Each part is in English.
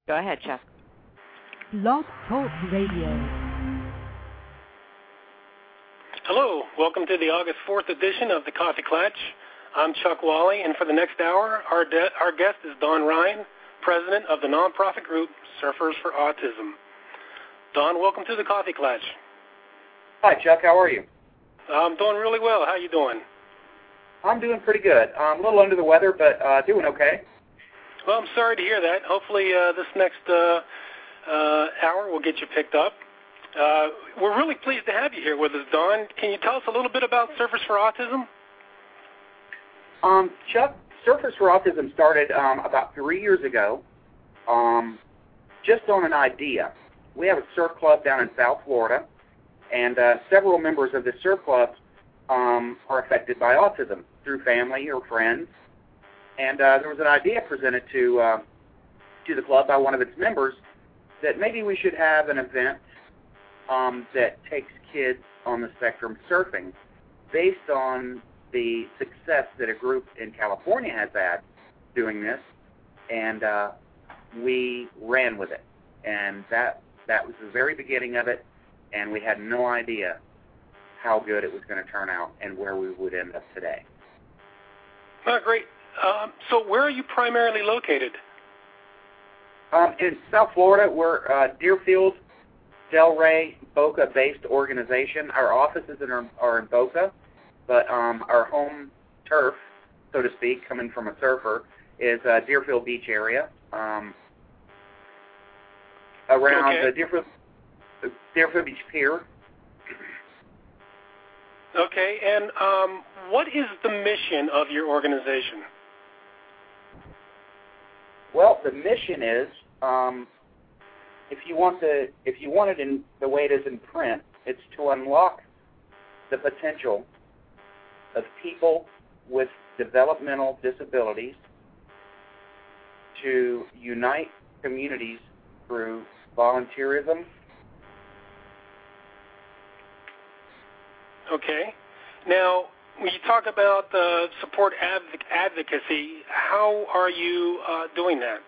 Go ahead, Chuck. Blog Talk Radio. Hello, welcome to the August 4th edition of the Coffee Klatch. I'm Chuck Wally, and for the next hour, our guest is Don Ryan, president of the nonprofit group Surfers for Autism. Don, welcome to the Coffee Klatch. Hi, Chuck. How are you? I'm doing really well. How you doing? I'm doing pretty good. I'm a little under the weather, but doing okay. Well, I'm sorry to hear that. Hopefully this next hour will get you picked up. We're really pleased to have you here with us, Don. Can you tell us a little bit about Surfers for Autism? Chuck, Surfers for Autism started about 3 years ago, just on an idea. We have a surf club down in South Florida, and several members of the surf club are affected by autism through family or friends. And there was an idea presented to the club by one of its members that maybe we should have an event that takes kids on the spectrum surfing based on the success that a group in California has had doing this, and we ran with it. And that was the very beginning of it, and we had no idea how good it was going to turn out and where we would end up today. Oh, great. So where are you primarily located? In South Florida, we're Deerfield, Delray, Boca-based organization. Our offices are in Boca, but our home turf, so to speak, coming from a surfer, is Deerfield Beach area. Around the Deerfield Beach Pier. Okay, and what is the mission of your organization? Well, the mission is, if you want it in the way it is in print, it's to unlock the potential of people with developmental disabilities to unite communities through volunteerism. Okay. Now, when you talk about support advocacy, how are you doing that?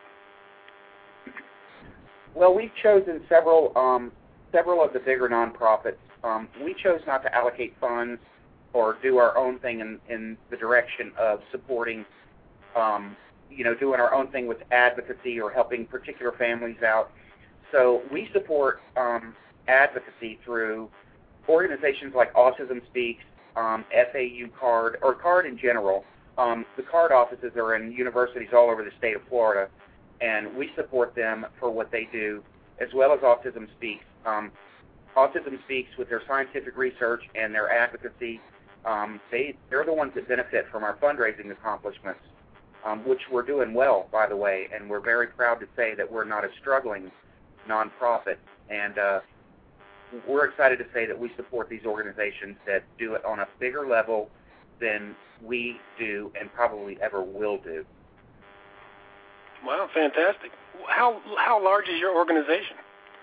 Well, we've chosen several of the bigger nonprofits. We chose not to allocate funds or do our own thing in the direction of supporting, doing our own thing with advocacy or helping particular families out. So we support advocacy through organizations like Autism Speaks, FAU CARD, or CARD in general. The CARD offices are in universities all over the state of Florida, and we support them for what they do, as well as Autism Speaks. Autism Speaks, with their scientific research and their advocacy, they're the ones that benefit from our fundraising accomplishments, which we're doing well, by the way, and we're very proud to say that we're not a struggling nonprofit. And we're excited to say that we support these organizations that do it on a bigger level than we do and probably ever will do. Wow, fantastic. How large is your organization?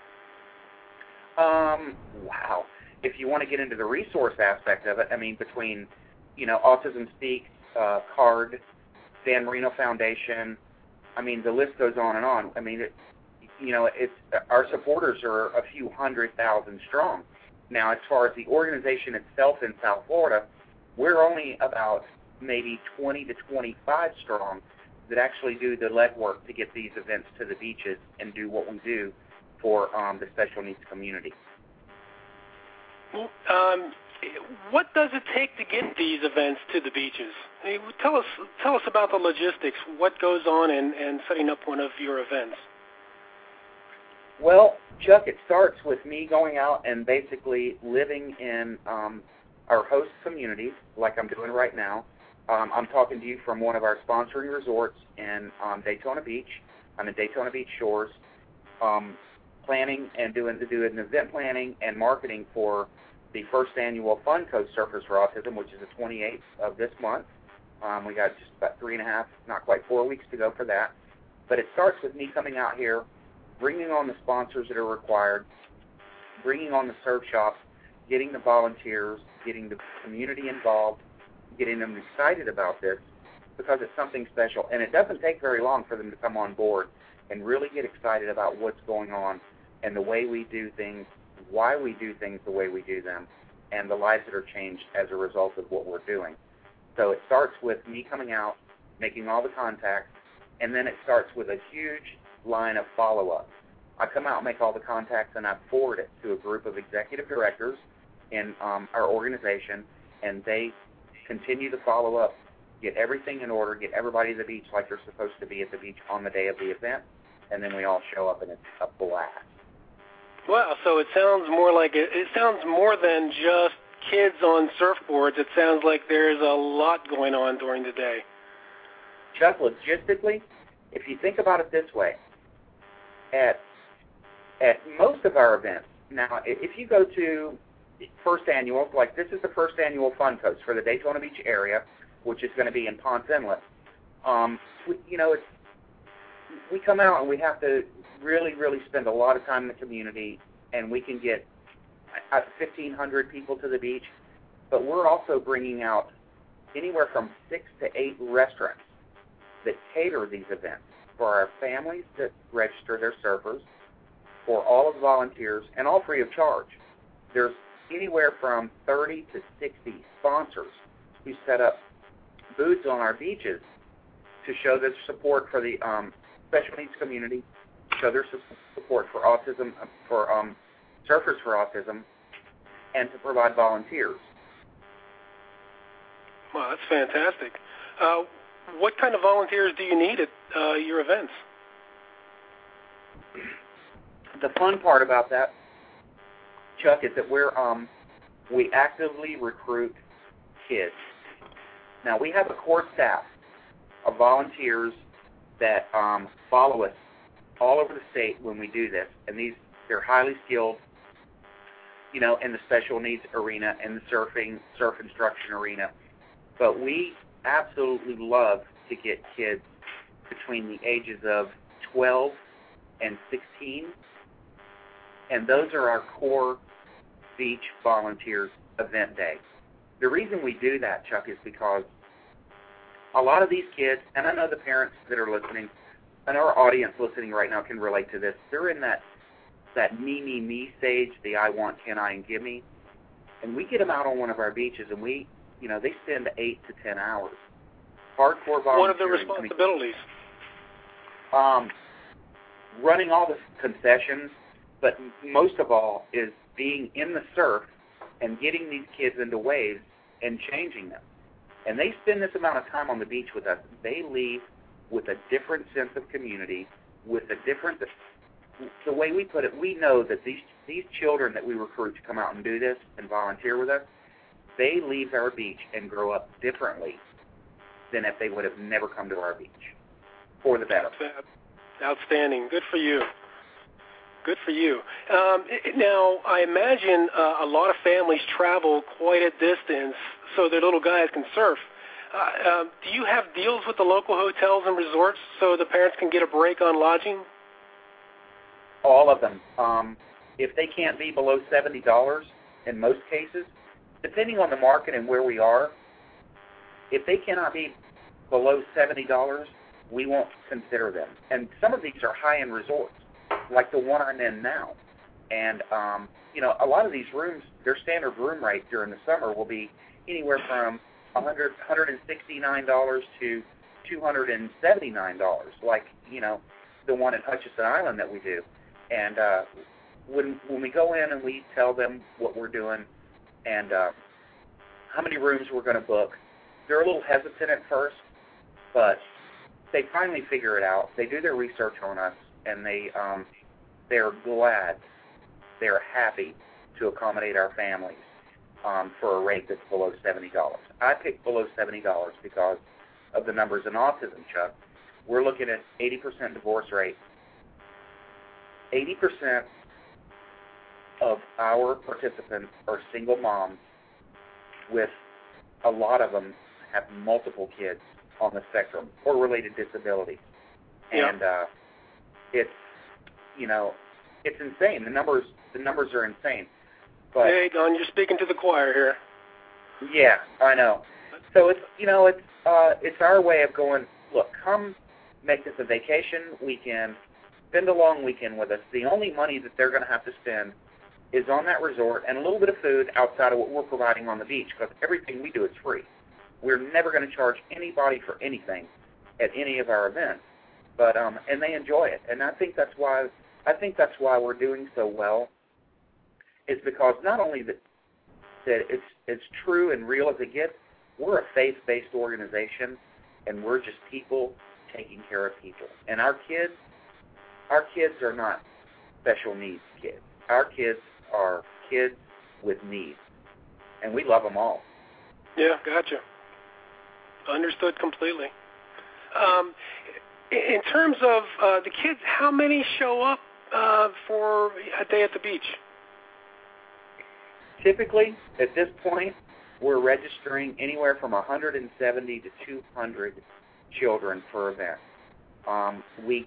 Wow. If you want to get into the resource aspect of it, I mean, between, Autism Speaks, CARD, Dan Marino Foundation, I mean, the list goes on and on. I mean, our supporters are a few 100,000 strong. Now, as far as the organization itself in South Florida, we're only about maybe 20 to 25 strong that actually do the legwork to get these events to the beaches and do what we do for the special needs community. What does it take to get these events to the beaches? Tell us about the logistics. What goes on in setting up one of your events? Well, Chuck, it starts with me going out and basically living in our host communities, like I'm doing right now. I'm talking to you from one of our sponsoring resorts in Daytona Beach. I'm in Daytona Beach Shores, planning and doing an event planning and marketing for the first annual Fun Coast Surfers for Autism, which is the 28th of this month. We got just about 3.5, not quite 4 weeks to go for that. But it starts with me coming out here, bringing on the sponsors that are required, bringing on the surf shops, getting the volunteers, getting the community involved, getting them excited about this because it's something special. And it doesn't take very long for them to come on board. and really get excited about what's going on and the way we do things, why we do things the way we do them, and the lives that are changed as a result of what we're doing. So it starts with me coming out, making all the contacts, and then it starts with a huge line of follow-up. I come out and make all the contacts, and I forward it to a group of executive directors in our organization, and they continue to follow up, get everything in order, get everybody to the beach like they're supposed to be at the beach on the day of the event, and then we all show up, and it's a blast. Wow, so it sounds more like it sounds more than just kids on surfboards. It sounds like there's a lot going on during the day. Chuck, logistically, if you think about it this way, at most of our events, now if you go to first annual, like this is the first annual Fun Coast for the Daytona Beach area, which is going to be in Ponce Inlet. We come out and we have to really, really spend a lot of time in the community, and we can get 1,500 people to the beach, but we're also bringing out anywhere from 6 to 8 restaurants that cater these events for our families that register their surfers, for all of the volunteers, and all free of charge. There's anywhere from 30 to 60 sponsors who set up booths on our beaches to show their support for the special needs community, show their support for autism, for surfers for autism, and to provide volunteers. Wow, that's fantastic. What kind of volunteers do you need at your events? The fun part about that, Chuck, is that we actively recruit kids. Now, we have a core staff of volunteers that follow us all over the state when we do this, and they're highly skilled, in the special needs arena and the surf instruction arena. But we absolutely love to get kids between the ages of 12 and 16, and those are our core beach volunteers event day. The reason we do that, Chuck, is because a lot of these kids, and I know the parents that are listening, and our audience listening right now can relate to this, they're in that me stage, the I want, can I, and give me. And we get them out on one of our beaches, and they spend 8 to 10 hours. Hardcore volunteering. What are the responsibilities? Running all the concessions, but most of all is being in the surf and getting these kids into waves and changing them. And they spend this amount of time on the beach with us. They leave with a different sense of community, with a different, the way we put it, we know that these children that we recruit to come out and do this and volunteer with us, they leave our beach and grow up differently than if they would have never come to our beach, for the better. Outstanding. Good for you. Good for you. Now, I imagine a lot of families travel quite a distance so their little guys can surf. Do you have deals with the local hotels and resorts so the parents can get a break on lodging? All of them. If they can't be below $70 in most cases, depending on the market and where we are, if they cannot be below $70, we won't consider them. And some of these are high-end resorts, like the one I'm in now. And, a lot of these rooms, their standard room rate during the summer will be anywhere from $169 to $279, like, the one at Hutchinson Island that we do. And when we go in and we tell them what we're doing and how many rooms we're going to book, they're a little hesitant at first, but they finally figure it out. They do their research on us, and they're glad, they're happy to accommodate our families for a rate that's below $70. I picked below $70 because of the numbers in autism, Chuck. We're looking at 80% divorce rate. 80% of our participants are single moms, with a lot of them have multiple kids on the spectrum or related disabilities. Yeah. And it's insane. The numbers are insane. But hey, Don, you're speaking to the choir here. Yeah, I know. So it's our way of going, look, come make this a vacation weekend spend a long weekend with us. The only money that they're going to have to spend is on that resort and a little bit of food outside of what we're providing on the beach, because everything we do is free. We're never going to charge anybody for anything at any of our events, but and they enjoy it, and I think that's why we're doing so well. Is because not only that it's true and real as it gets, we're a faith-based organization, and we're just people taking care of people. And our kids are not special needs kids. Our kids are kids with needs, and we love them all. Yeah, gotcha. Understood completely. In terms of the kids, how many show up for a day at the beach? Typically, at this point, we're registering anywhere from 170 to 200 children per event. We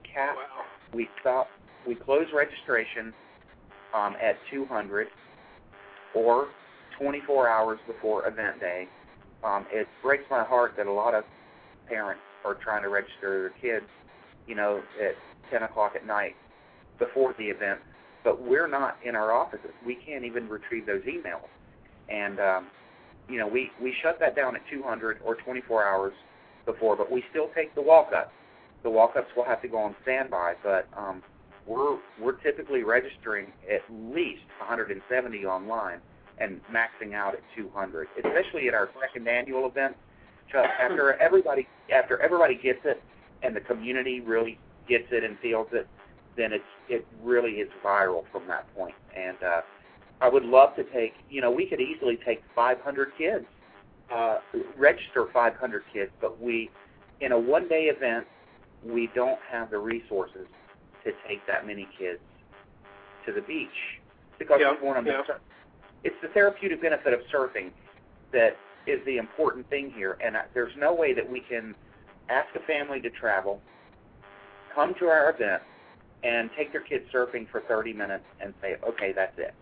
close registration at 200 or 24 hours before event day. It breaks my heart that a lot of parents are trying to register their kids, at 10 o'clock at night before the event, but we're not in our offices. We can't even retrieve those emails. And, we shut that down at 200 or 24 hours before, but we still take the walk-ups. The walk-ups will have to go on standby, but we're typically registering at least 170 online and maxing out at 200, especially at our second annual event. After everybody gets it and the community really gets it and feels it, then it really is viral from that point. And I would love to take, we could easily take 500 kids, register 500 kids, but in a one-day event, we don't have the resources to take that many kids to the beach because we want them to surf. It's the therapeutic benefit of surfing that is the important thing here, and there's no way that we can ask a family to travel, come to our event, and take their kids surfing for 30 minutes and say, okay, that's it.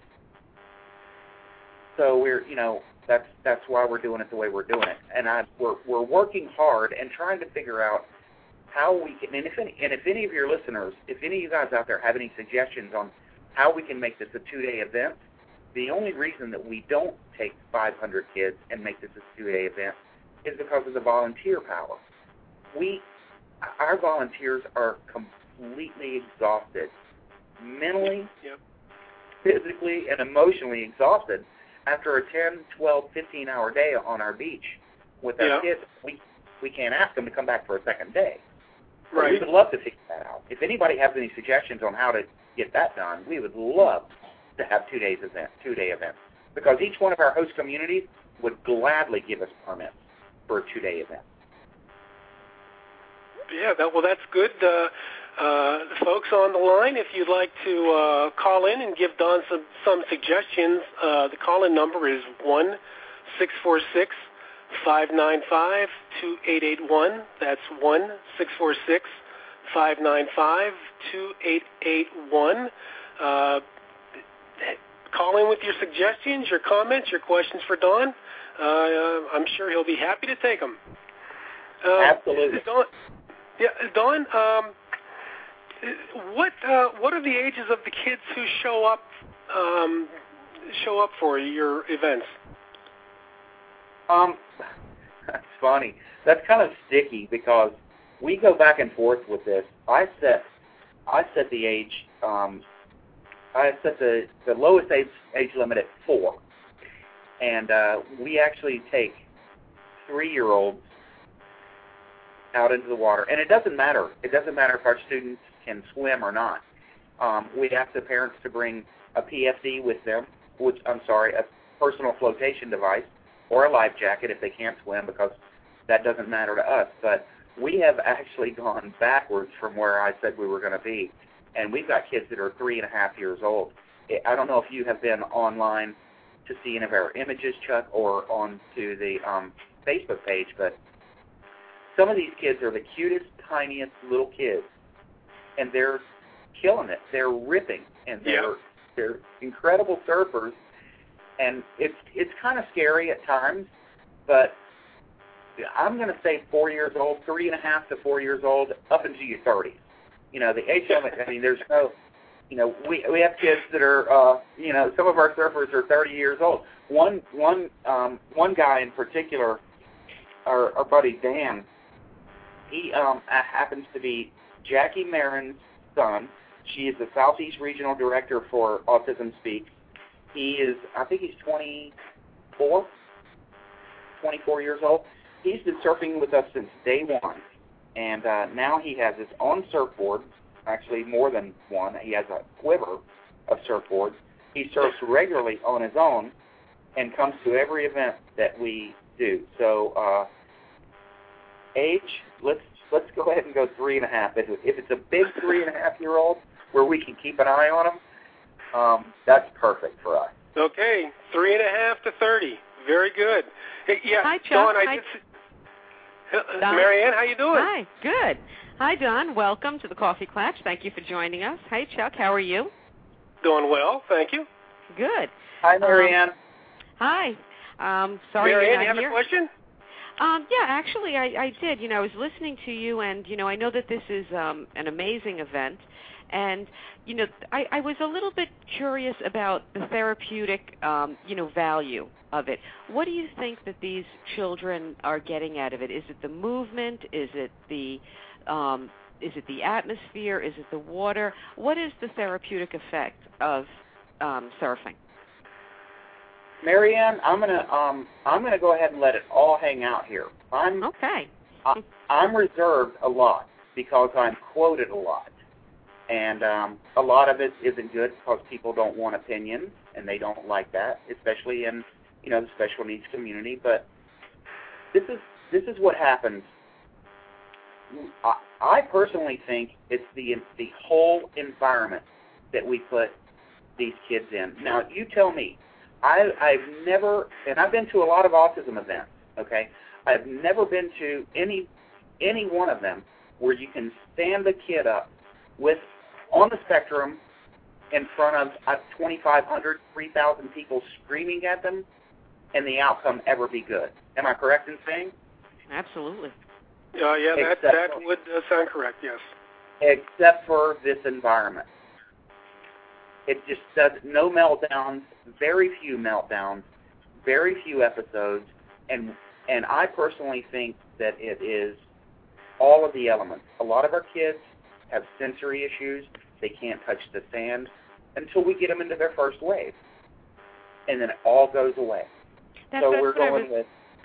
So that's why we're doing it the way we're doing it, and we're working hard and trying to figure out how we can. And if any of your listeners, if any of you guys out there have any suggestions on how we can make this a 2-day event, the only reason that we don't take 500 kids and make this a 2-day event is because of the volunteer power. Our volunteers are completely exhausted, mentally, physically, and emotionally exhausted after a 10, 12, 15-hour day on our beach with our kids. We can't ask them to come back for a second day. Right. We would love to figure that out. If anybody has any suggestions on how to get that done, we would love to have 2-day events, because each one of our host communities would gladly give us permits for a 2-day event. Yeah, that's good. Folks on the line, if you'd like to call in and give Don some suggestions, the call-in number is 1-646-595-2881. That's 1-646-595-2881. Call in with your suggestions, your comments, your questions for Don. I'm sure he'll be happy to take them. Absolutely. Don, what are the ages of the kids who show up for your events? That's funny. That's kind of sticky because we go back and forth with this. I set the age. I set the lowest age limit at 4, and we actually take 3-year-olds out into the water, and it doesn't matter. It doesn't matter if our students can swim or not. We ask the parents to bring a PFD with them, a personal flotation device, or a life jacket if they can't swim, because that doesn't matter to us. But we have actually gone backwards from where I said we were going to be, and we've got kids that are 3.5 years old. I don't know if you have been online to see any of our images, Chuck, or onto the Facebook page, but some of these kids are the cutest, tiniest little kids, and they're killing it. They're ripping, and they're incredible surfers, and it's kind of scary at times, but I'm going to say 4 years old, 3.5 to 4 years old, up into your 30s. You know, the age limit. I mean, there's no. You know, we have kids that are. You know, some of our surfers are 30 years old. One guy in particular, our buddy Dan. He happens to be Jackie Marin's son. She is the Southeast Regional Director for Autism Speak. He is, I think he's 24 years old. He's been surfing with us since day one. And now he has his own surfboard, actually more than one. He has a quiver of surfboards. He surfs regularly on his own and comes to every event that we do. So age, let's go ahead and go 3.5. If it's a big 3.5-year-old where we can keep an eye on him, that's perfect for us. Okay, 3.5 to 30. Very good. Hey, yeah, Hi, Chuck. Dawn, Hi. Don. Marianne, how you doing? Hi, good. Hi, Don. Welcome to the Coffee Klatch. Thank you for joining us. Hi, Chuck. How are you? Doing well, thank you. Good. Hi, Marianne. Hi. Sorry Marianne, you're not you have here. a question? Yeah, actually, I did. You know, I was listening to you, and, you know, I know that this is an amazing event. And, you know, I was a little bit curious about the therapeutic, you know, value of it. What do you think that these children are getting out of it? Is it the movement? Is it the atmosphere? Is it the water? What is the therapeutic effect of surfing? Marianne, I'm gonna go ahead and let it all hang out here. Okay. I'm reserved a lot because I'm quoted a lot. And a lot of it isn't good because people don't want opinions, and they don't like that, especially in, you know, the special needs community. But this is what happens. I personally think it's the whole environment that we put these kids in. Now, you tell me. I've never, and I've been to a lot of autism events. Okay, I've never been to any one of them where you can stand the kid up with on the spectrum in front of 2,500, 3,000 people screaming at them, and the outcome ever be good. Am I correct in saying? Absolutely. Yeah, that would sound correct, yes. Except for this environment. It just does no meltdowns, very few meltdowns, very few episodes, and I personally think that it is all of the elements. A lot of our kids have sensory issues. They can't touch the sand until we get them into their first wave. And then it all goes away. We're going to go with...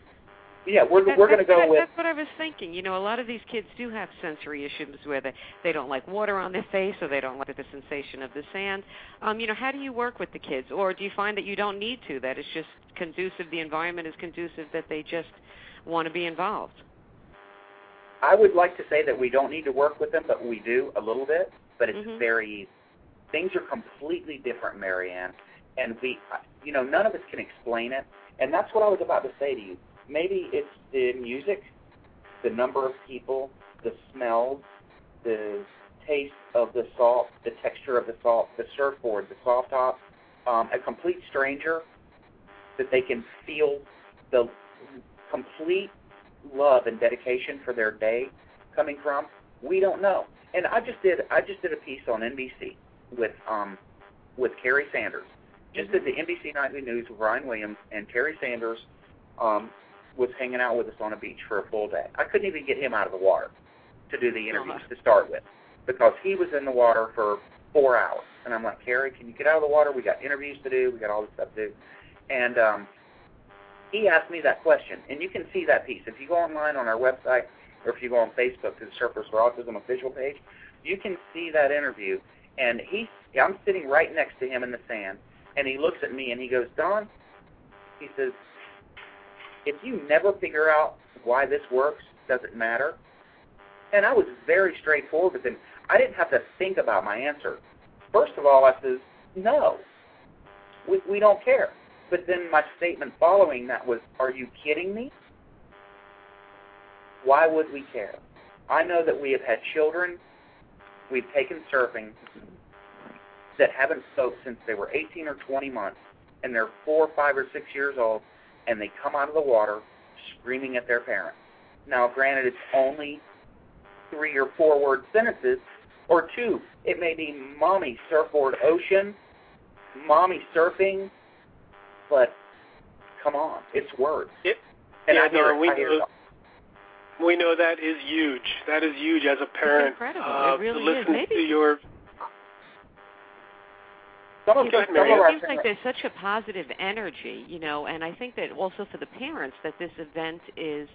That's what I was thinking. You know, a lot of these kids do have sensory issues where they don't like water on their face or they don't like the sensation of the sand. You know, how do you work with the kids? Or do you find that you don't need to, that it's just conducive, the environment is conducive, that they just want to be involved? I would like to say that we don't need to work with them, but we do a little bit, but it's very easy. Things are completely different, Marianne, and you know, none of us can explain it, and that's what I was about to say to you. Maybe it's the music, the number of people, the smells, the taste of the salt, the texture of the salt, the surfboard, the soft top, a complete stranger, that they can feel the complete love and dedication for their day coming from. We don't know. And I just did a piece on NBC with Carrie Sanders. Just did the NBC Nightly News with Ryan Williams, and Carrie Sanders was hanging out with us on a beach for a full day. I couldn't even get him out of the water to do the interviews to start with because he was in the water for 4 hours. And I'm like, Carrie, can you get out of the water? We got interviews to do. We got all this stuff to do. And he asked me that question, and you can see that piece. If you go online on our website or if you go on Facebook to the Surfers for Autism official page, you can see that interview. And I'm sitting right next to him in the sand, and he looks at me and he goes, Don, he says, if you never figure out why this works, does it matter? And I was very straightforward with him. I didn't have to think about my answer. First of all, I says, no, we don't care. But then my statement following that was, are you kidding me? Why would we care? I know that we have had children, we've taken surfing, that haven't soaked since they were 18 or 20 months, and they're 4, 5, or 6 years old, and they come out of the water screaming at their parents. Now, granted, it's only 3 or 4 word sentences, Or two, it may be Mommy Surfboard Ocean, Mommy Surfing, but come on, it's words. And yeah, Don, we know that is huge. That is huge as a parent. It's incredible. It really to listen is. Maybe to your... It seems like there's such a positive energy, and I think that also for the parents that this event is,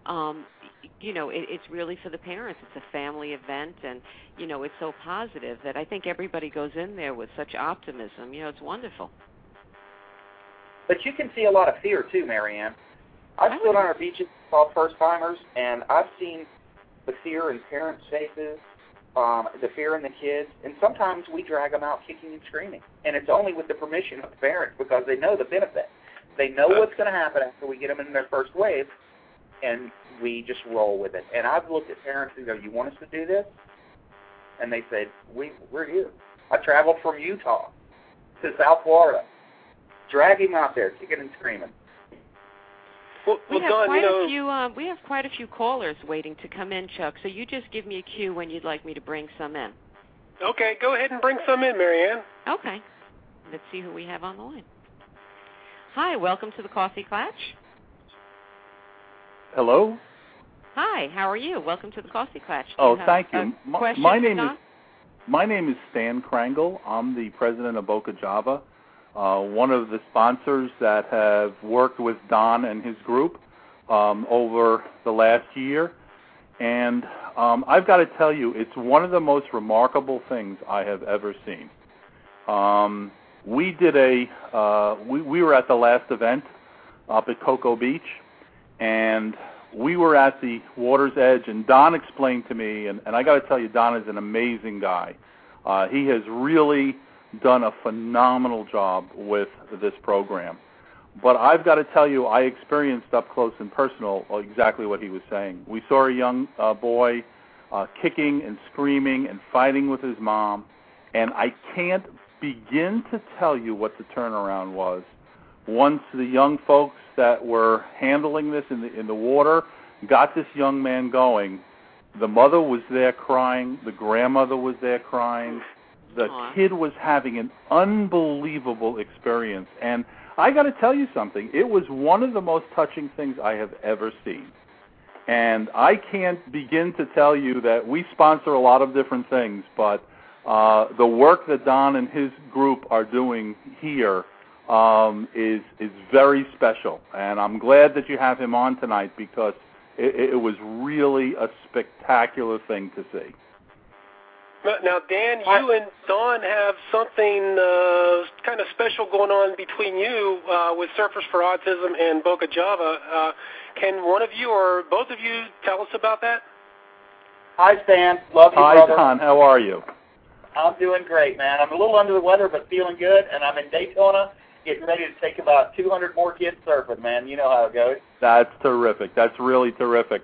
it's really for the parents. It's a family event, and, it's so positive that I think everybody goes in there with such optimism. It's wonderful. But you can see a lot of fear, too, Marianne. I've stood on our beaches, saw first-timers, and I've seen the fear in parents' faces, the fear in the kids, and sometimes we drag them out kicking and screaming. And it's only with the permission of the parents because they know the benefit. They know what's going to happen after we get them in their first wave, and we just roll with it. And I've looked at parents who go, you want us to do this? And they said, we're here. I traveled from Utah to South Florida, dragging them out there kicking and screaming. We have quite a few callers waiting to come in, Chuck, so you just give me a cue when you'd like me to bring some in. Okay, go ahead and bring some in, Marianne. Okay. Let's see who we have on the line. Hi, welcome to the Coffee Klatch. Hello? Hi, how are you? Welcome to the Coffee Klatch. Thank you. My name is Stan Krangle. I'm the president of Boca Java. One of the sponsors that have worked with Don and his group over the last year. And I've got to tell you, it's one of the most remarkable things I have ever seen. We were at the last event up at Cocoa Beach, and we were at the water's edge, and Don explained to me, and I got to tell you, Don is an amazing guy. He has really done a phenomenal job with this program. But I've got to tell you, I experienced up close and personal exactly what he was saying. We saw a young boy kicking and screaming and fighting with his mom, and I can't begin to tell you what the turnaround was. Once the young folks that were handling this in the water got this young man going, the mother was there crying, the grandmother was there crying, the kid was having an unbelievable experience. And I got to tell you something. It was one of the most touching things I have ever seen. And I can't begin to tell you that we sponsor a lot of different things, but the work that Don and his group are doing here is very special. And I'm glad that you have him on tonight because it was really a spectacular thing to see. Now, Dan, you and Don have something kind of special going on between you with Surfers for Autism and Boca Java. Can one of you or both of you tell us about that? Hi, Stan. Love you, brother. Hi, Don. How are you? I'm doing great, man. I'm a little under the weather, but feeling good, and I'm in Daytona getting ready to take about 200 more kids surfing, man. You know how it goes. That's terrific. That's really terrific.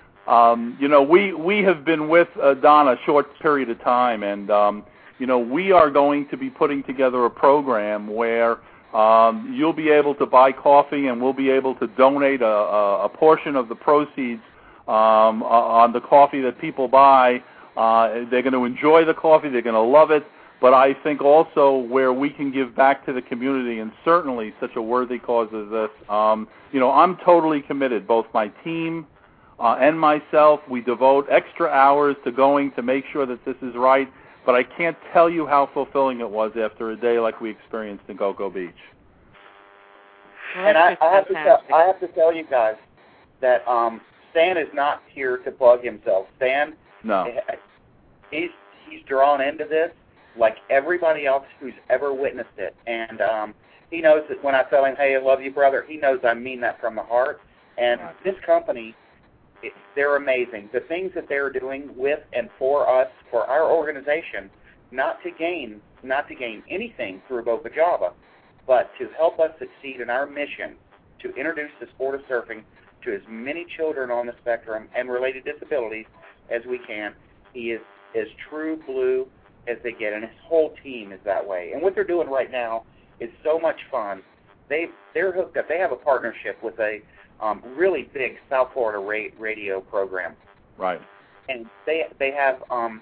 We have been with Don a short period of time, and, we are going to be putting together a program where you'll be able to buy coffee and we'll be able to donate a portion of the proceeds on the coffee that people buy. They're going to enjoy the coffee. They're going to love it. But I think also where we can give back to the community, and certainly such a worthy cause as this, I'm totally committed, both my team and myself. We devote extra hours to going to make sure that this is right, but I can't tell you how fulfilling it was after a day like we experienced in Cocoa Beach. Well, and I have to tell you guys that Stan is not here to plug himself. Stan, no, he's drawn into this like everybody else who's ever witnessed it, and he knows that when I tell him, "Hey, I love you, brother," he knows I mean that from the heart. And this company, they're amazing. The things that they're doing with and for us, for our organization, not to gain anything through Boca Java, but to help us succeed in our mission to introduce the sport of surfing to as many children on the spectrum and related disabilities as we can. He is as true blue as they get, and his whole team is that way. And what they're doing right now is so much fun. They're hooked up. They have a partnership with a really big South Florida radio program. Right. And they have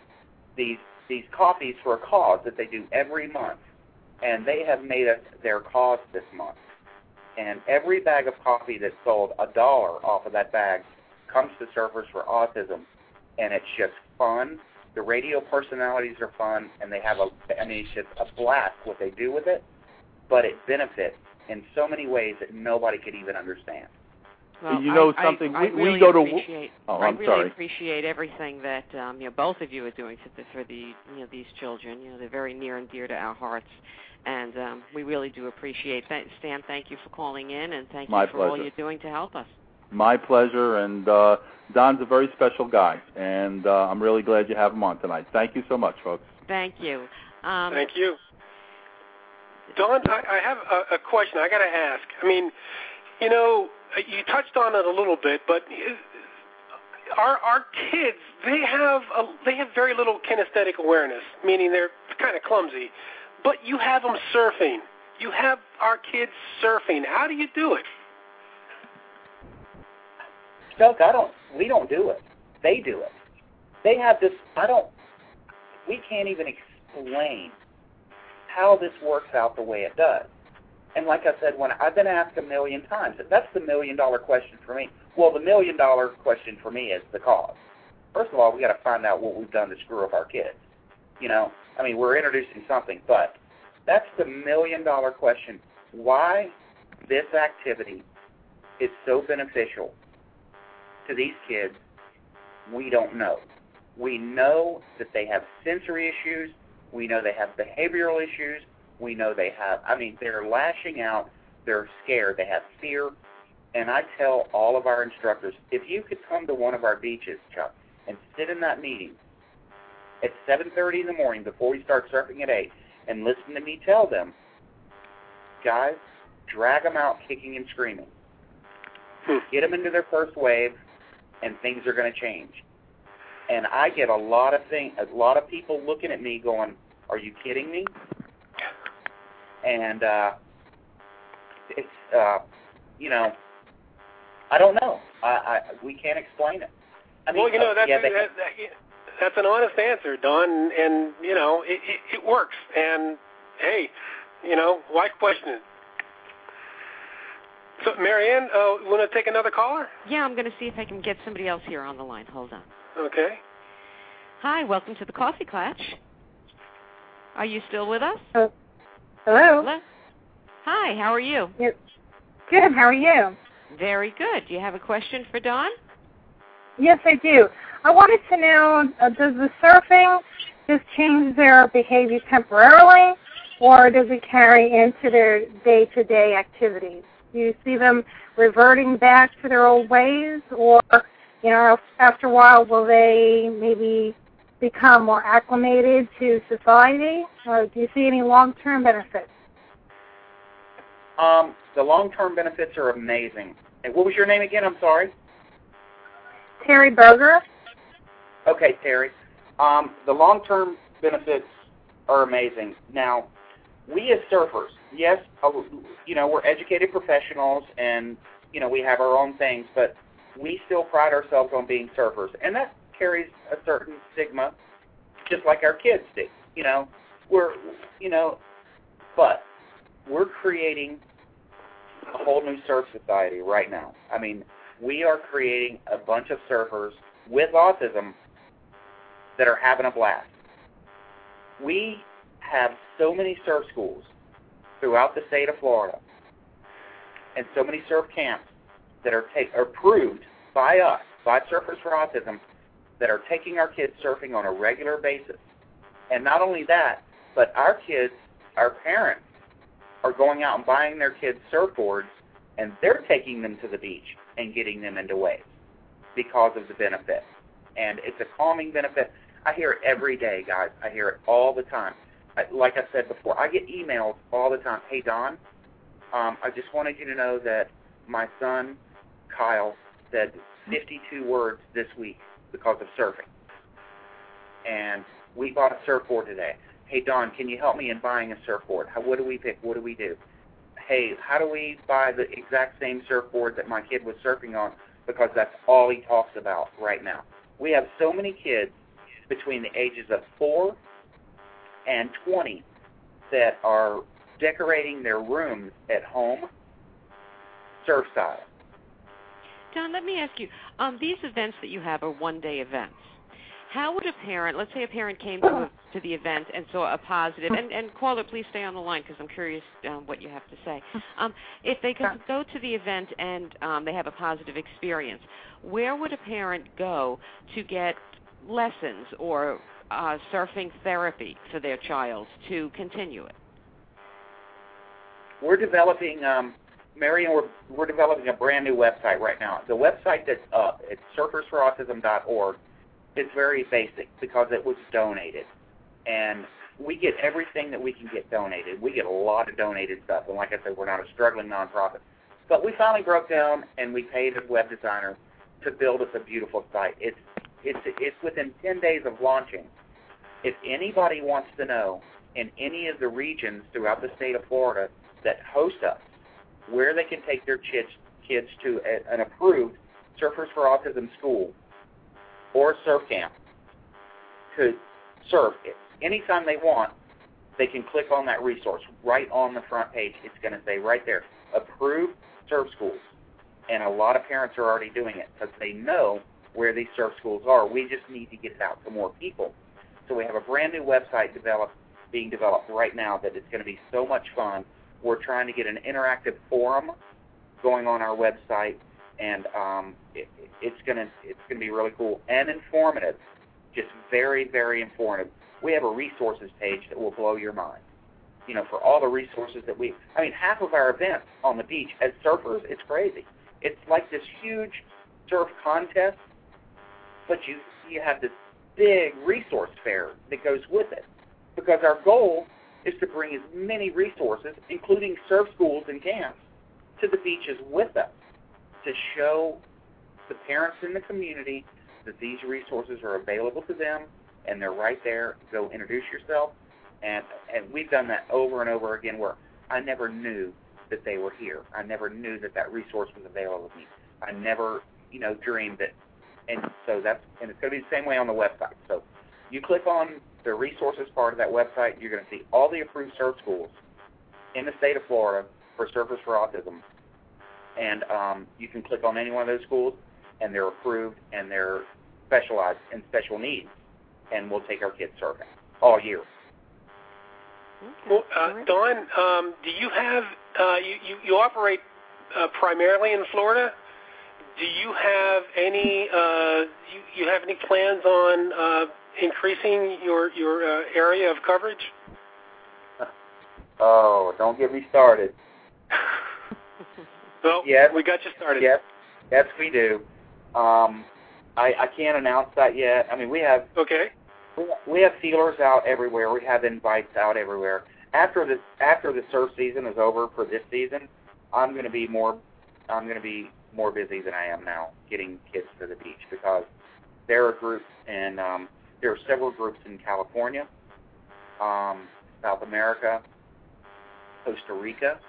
these coffees for a cause that they do every month, and they have made us their cause this month. And every bag of coffee that's sold, $1 off of that bag comes to Surfers for Autism, and it's just fun. The radio personalities are fun, and they have it's just a blast what they do with it, but it benefits in so many ways that nobody could even understand. Well, you know something, I really we go to. I really appreciate everything that both of you are doing for the these children. They're very near and dear to our hearts, and we really do appreciate that. Stan, thank you for calling in, and thank you for all you're doing to help us. My pleasure, and Don's a very special guy, and I'm really glad you have him on tonight. Thank you so much, folks. Thank you. Thank you. Don, I have a question I got to ask. I mean, you touched on it a little bit, but our kids, they have very little kinesthetic awareness, meaning they're kind of clumsy. But you have them surfing. You have our kids surfing. How do you do it? Chuck, we don't do it. They do it. They have this, we can't even explain how this works out the way it does. And like I said, when I've been asked 1 million times, that's the $1 million question for me. Well, the $1 million question for me is the cause. First of all, we got to find out what we've done to screw up our kids. We're introducing something, but that's the $1 million question. Why this activity is so beneficial to these kids, we don't know. We know that they have sensory issues. We know they have behavioral issues. We know they have, they're lashing out. They're scared. They have fear. And I tell all of our instructors, if you could come to one of our beaches, Chuck, and sit in that meeting at 7:30 in the morning before we start surfing at 8 and listen to me tell them, guys, drag them out kicking and screaming. Get them into their first wave, and things are going to change. And I get a lot of people looking at me going, are you kidding me? And it's, I don't know. We can't explain it. That's an honest answer, Don, and, it works. And, hey, why question it? So, Marianne, want to take another caller? Yeah, I'm going to see if I can get somebody else here on the line. Hold on. Okay. Hi, welcome to the Coffee Klatch. Are you still with us? Hello. Hello. Hi, how are you? Good. How are you? Very good. Do you have a question for Don? Yes, I do. I wanted to know, does the surfing just change their behavior temporarily, or does it carry into their day-to-day activities? Do you see them reverting back to their old ways, or, after a while, will they maybe become more acclimated to society? Or do you see any long-term benefits? The long-term benefits are amazing. And what was your name again? I'm sorry. Terry Berger. Okay, Terry. The long-term benefits are amazing. Now, we as surfers, yes, we're educated professionals and, we have our own things, but we still pride ourselves on being surfers. And that carries a certain stigma, just like our kids do. But we're creating a whole new surf society right now. We are creating a bunch of surfers with autism that are having a blast. We have so many surf schools throughout the state of Florida and so many surf camps that are approved by us, by Surfers for Autism, that are taking our kids surfing on a regular basis. And not only that, but our kids, our parents, are going out and buying their kids surfboards, and they're taking them to the beach and getting them into waves because of the benefit. And it's a calming benefit. I hear it every day, guys. I hear it all the time. Like I said before, I get emails all the time. Hey, Don, I just wanted you to know that my son, Kyle, said 52 words this week because of surfing. And we bought a surfboard today. Hey, Don, can you help me in buying a surfboard? What do we pick? What do we do? Hey, how do we buy the exact same surfboard that my kid was surfing on? Because that's all he talks about right now. We have so many kids between the ages of 4 and 20 that are decorating their rooms at home surf style. Don, let me ask you, these events that you have are one-day events. How would a parent, let's say a parent came to the event and saw a positive, and caller, please stay on the line because I'm curious what you have to say. If they could go to the event and they have a positive experience, where would a parent go to get lessons or surfing therapy for their child to continue it? We're developing, Marion, we're developing a brand new website right now. The website that's up, it's surfersforautism.org. It's very basic because it was donated. And we get everything that we can get donated. We get a lot of donated stuff. And like I said, we're not a struggling nonprofit. But we finally broke down and we paid a web designer to build us a beautiful site. It's within 10 days of launching. If anybody wants to know in any of the regions throughout the state of Florida that host us, where they can take their kids to an approved Surfers for Autism school or surf camp to surf it anytime they want, they can click on that resource right on the front page. It's going to say right there, approved surf schools. And a lot of parents are already doing it because they know where these surf schools are. We just need to get it out to more people. So we have a brand new website being developed right now that is going to be so much fun. We're trying to get an interactive forum going on our website, and it's going to be really cool and informative, just very, very informative. We have a resources page that will blow your mind. You know, for all the resources that half of our events on the beach as surfers, it's crazy. It's like this huge surf contest, but you have this big resource fair that goes with it, because our goal is to bring as many resources, including surf schools and camps, to the beaches with us to show the parents in the community that these resources are available to them and they're right there. Go introduce yourself. And we've done that over and over again where I never knew that they were here. I never knew that resource was available to me. I never, dreamed it. And so it's going to be the same way on the website. So you click on the resources part of that website, you're going to see all the approved surf schools in the state of Florida for Surfers for Autism. And you can click on any one of those schools, and they're approved, and they're specialized in special needs. And we'll take our kids surfing all year. Well, Dawn, do you have you operate primarily in Florida? Do you have any you have any plans on increasing your area of coverage? Oh, don't get me started. Well, yes, we got you started. Yes, we do. I can't announce that yet. I mean, we have feelers out everywhere. We have invites out everywhere. After the surf season is over for this season, I'm going to be more busy than I am now getting kids to the beach, because there are groups and there are several groups in California, South America, Costa Rica.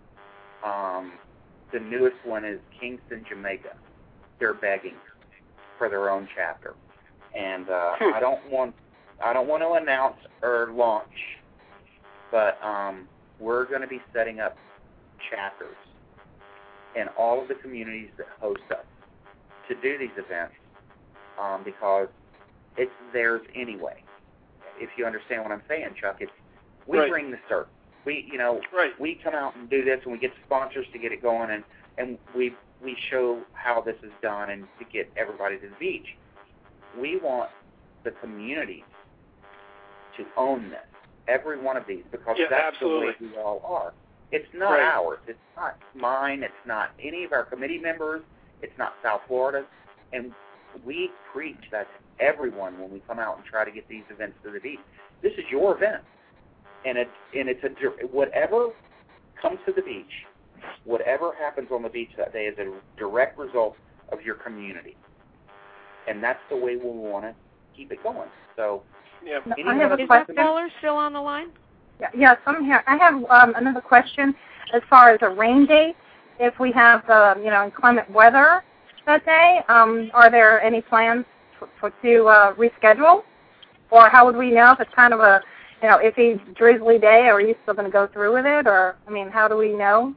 The newest one is Kingston, Jamaica. They're begging for their own chapter, and I don't want to announce or launch, but we're going to be setting up chapters in all of the communities that host us to do these events, because it's theirs anyway. If you understand what I'm saying, Chuck, we bring the surf. We come out and do this, and we get sponsors to get it going, and we show how this is done and to get everybody to the beach. We want the community to own this, every one of these, because that's absolutely the way we all are. It's not ours. It's not mine. It's not any of our committee members. It's not South Florida's. And we preach that to everyone when we come out and try to get these events to the beach. This is your event. And it's whatever comes to the beach, whatever happens on the beach that day is a direct result of your community. And that's the way we want to keep it going. So, I have a question. Is the caller still on the line? Yes, I'm here. I have another question as far as a rain date. If we have, inclement weather that day, are there any plans to reschedule? Or how would we know if it's kind of a, iffy, drizzly day? Are you still going to go through with it? Or, how do we know?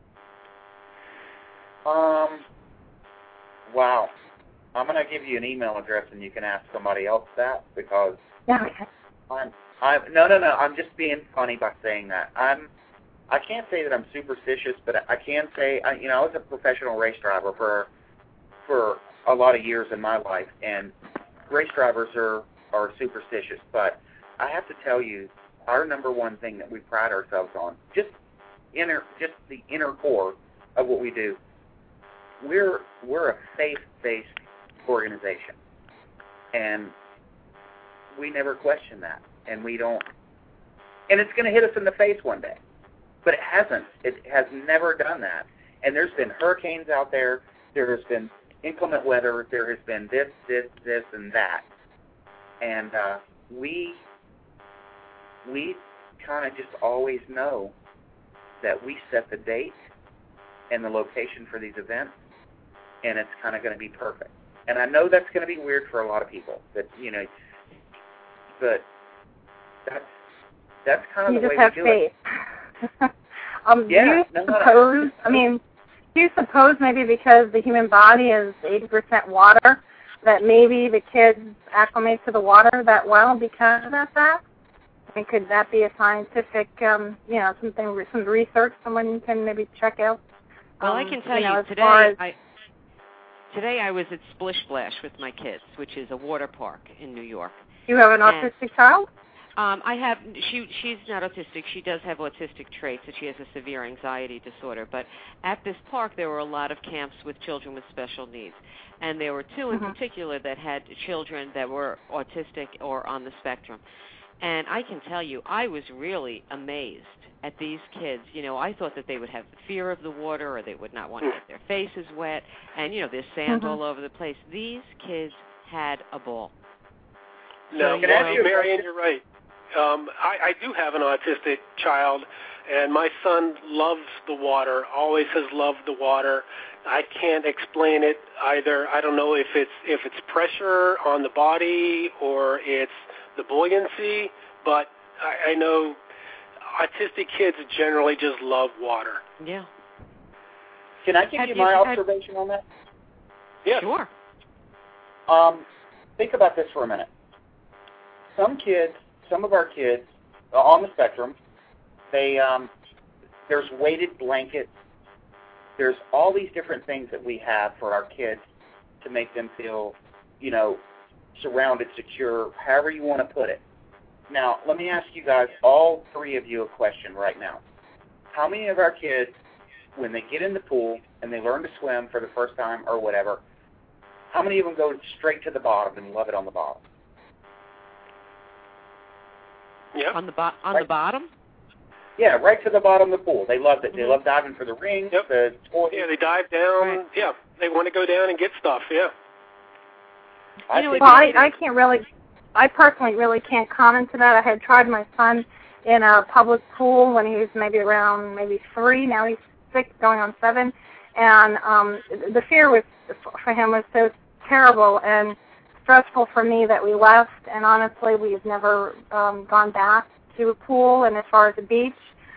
Wow. I'm going to give you an email address and you can ask somebody else that because Okay. No. I'm just being funny by saying that. I can't say that I'm superstitious, but I can say, I was a professional race driver for a lot of years in my life, and race drivers are superstitious. But I have to tell you, our number one thing that we pride ourselves on, just the inner core of what we do, we're a faith-based organization, and we never question that, and we don't, and it's going to hit us in the face one day, but it hasn't. It has never done that, and there's been hurricanes out there. There has been inclement weather. There has been this, and that, and we kind of just always know that we set the date and the location for these events, and it's kind of going to be perfect. And I know that's going to be weird for a lot of people, but that's kind of the way we do it. You just have faith. Do you suppose maybe because the human body is 80% water, that maybe the kids acclimate to the water that well because of that? Could that be a scientific, some research someone can maybe check out? Well, I can tell you today I was at Splish Splash with my kids, which is a water park in New York. You have an autistic child? She's not autistic. She does have autistic traits, and she has a severe anxiety disorder. But at this park, there were a lot of camps with children with special needs. And there were two in particular that had children that were autistic or on the spectrum. And I can tell you, I was really amazed at these kids. I thought that they would have the fear of the water, or they would not want to get their faces wet. And, there's sand all over the place. These kids had a ball. No, Marianne, you're right. I do have an autistic child, and my son loves the water, always has loved the water. I can't explain it either. I don't know if it's pressure on the body or it's the buoyancy, but I know autistic kids generally just love water. Yeah. Can I give you my observation on that? Yeah. Sure. Think about this for a minute. Some of our kids on the spectrum, there's weighted blankets. There's all these different things that we have for our kids to make them feel, surrounded, secure, however you want to put it. Now, let me ask you guys, all three of you, a question right now. How many of our kids, when they get in the pool and they learn to swim for the first time or whatever, how many of them go straight to the bottom and love it on the bottom? Yeah. On the bottom? Yeah, right to the bottom of the pool. They loved it. They love diving for the rings, the toys. Yeah, they dive down. Right. Yeah, they want to go down and get stuff, yeah. I personally really can't comment to that. I had tried my son in a public pool when he was maybe 3. Now he's 6, going on 7. And the fear for him was so terrible and stressful for me that we left. And honestly, we've never gone back to a pool. And as far as the beach,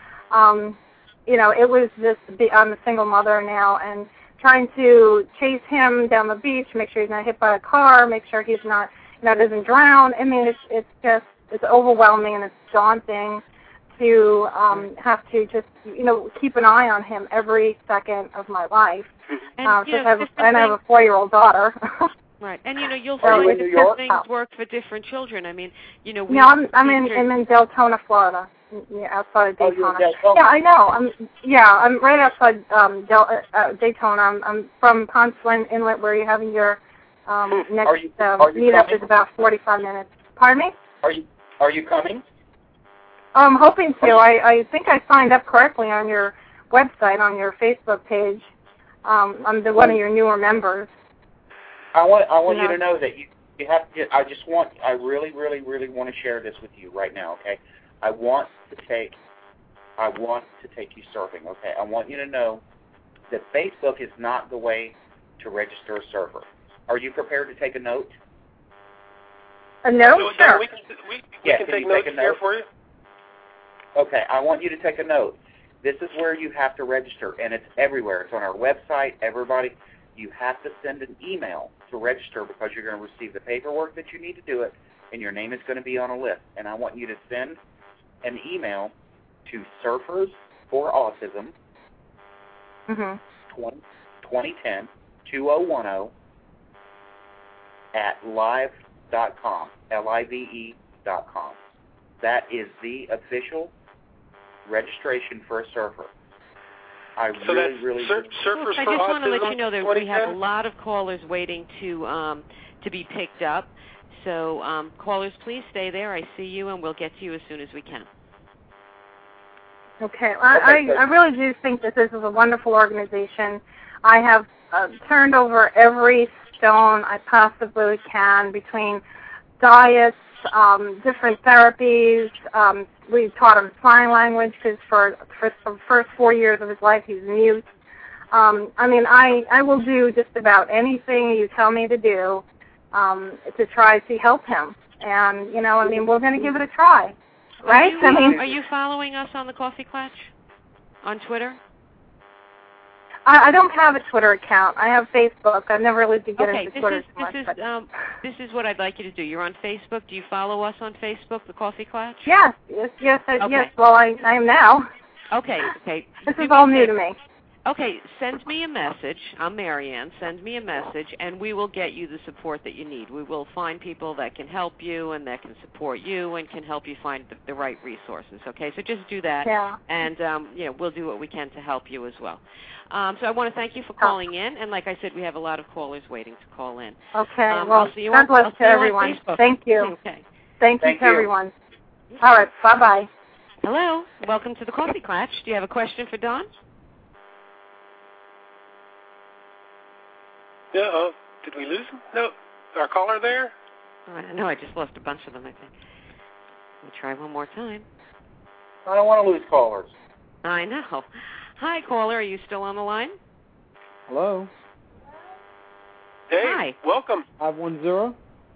it was just, I'm a single mother now, and trying to chase him down the beach, make sure he's not hit by a car, make sure he's not, doesn't drown. I mean, it's overwhelming and it's daunting to have to just, keep an eye on him every second of my life. And, I have a 4-year-old daughter. Right, and you'll find that different things work for different children. I'm in Deltona, Florida, outside of Daytona. Yeah, I know. I'm right outside Daytona. I'm from Ponce Inlet, where you're having your next meetup. Is about 45 minutes. Pardon me? Are you coming? I'm hoping to. I think I signed up correctly on your website, on your Facebook page. I'm one of your newer members. I want you to know that you have to. I really, really, really want to share this with you right now. Okay, I want to take you surfing. Okay, I want you to know that Facebook is not the way to register a surfer. Are you prepared to take a note? A note? So, Sure. we can take notes here for you. Okay, I want you to take a note. This is where you have to register, and it's everywhere. It's on our website, everybody. You have to send an email to register because you're going to receive the paperwork that you need to do it, and your name is going to be on a list. And I want you to send an email to Surfers for Autism, 2010, 2010, at live.com, live.com. That is the official registration for a surfer. So really, that's really. Surfers I for just Autism. want to let you know that we have a 2010? lot of callers waiting to be picked up. So callers, please stay there. I see you, and we'll get to you as soon as we can. Okay. I really do think that this is a wonderful organization. I have turned over every stone I possibly can between diets, different therapies. We taught him sign language because for the first 4 years of his life he's mute. I will do just about anything you tell me to do to try to help him. And, we're going to give it a try. Right? Are you following us on the Coffee Klatch on Twitter? I don't have a Twitter account. I have Facebook. I've never really did get into Twitter too much. This is what I'd like you to do. You're on Facebook. Do you follow us on Facebook, the Coffee Klatch? Yes. Okay. Yes. Well, I am now. Okay. This is all new to me. Okay, send me a message. I'm Marianne. Send me a message, and we will get you the support that you need. We will find people that can help you and that can support you and can help you find the right resources. Okay, so just do that, and we'll do what we can to help you as well. So I want to thank you for calling in, and like I said, we have a lot of callers waiting to call in. Okay, I'll see you God bless to everyone. Thank you. Okay. Thank you to everyone. All right, bye-bye. Hello, welcome to the Coffee Klatch. Do you have a question for Don? Yeah, did we lose him? No. Our caller there? No, I just lost a bunch of them, I think. We'll try one more time. I don't want to lose callers. I know. Hi, caller. Are you still on the line? Hello. Hey, hi. Welcome. 510?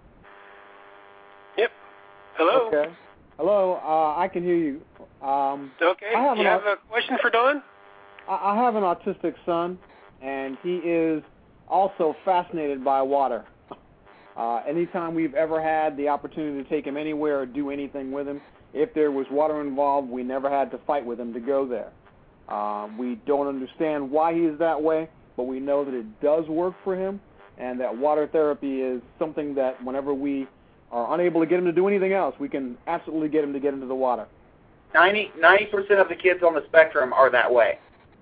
Yep. Hello. Okay. Hello. I can hear you. Okay. Do you have a question for Don? I have an autistic son, and he is also fascinated by water. Anytime we've ever had the opportunity to take him anywhere or do anything with him, if there was water involved, we never had to fight with him to go there. We don't understand why he is that way, but we know that it does work for him, and that water therapy is something that whenever we are unable to get him to do anything else, we can absolutely get him to get into the water. 90% of the kids on the spectrum are that way.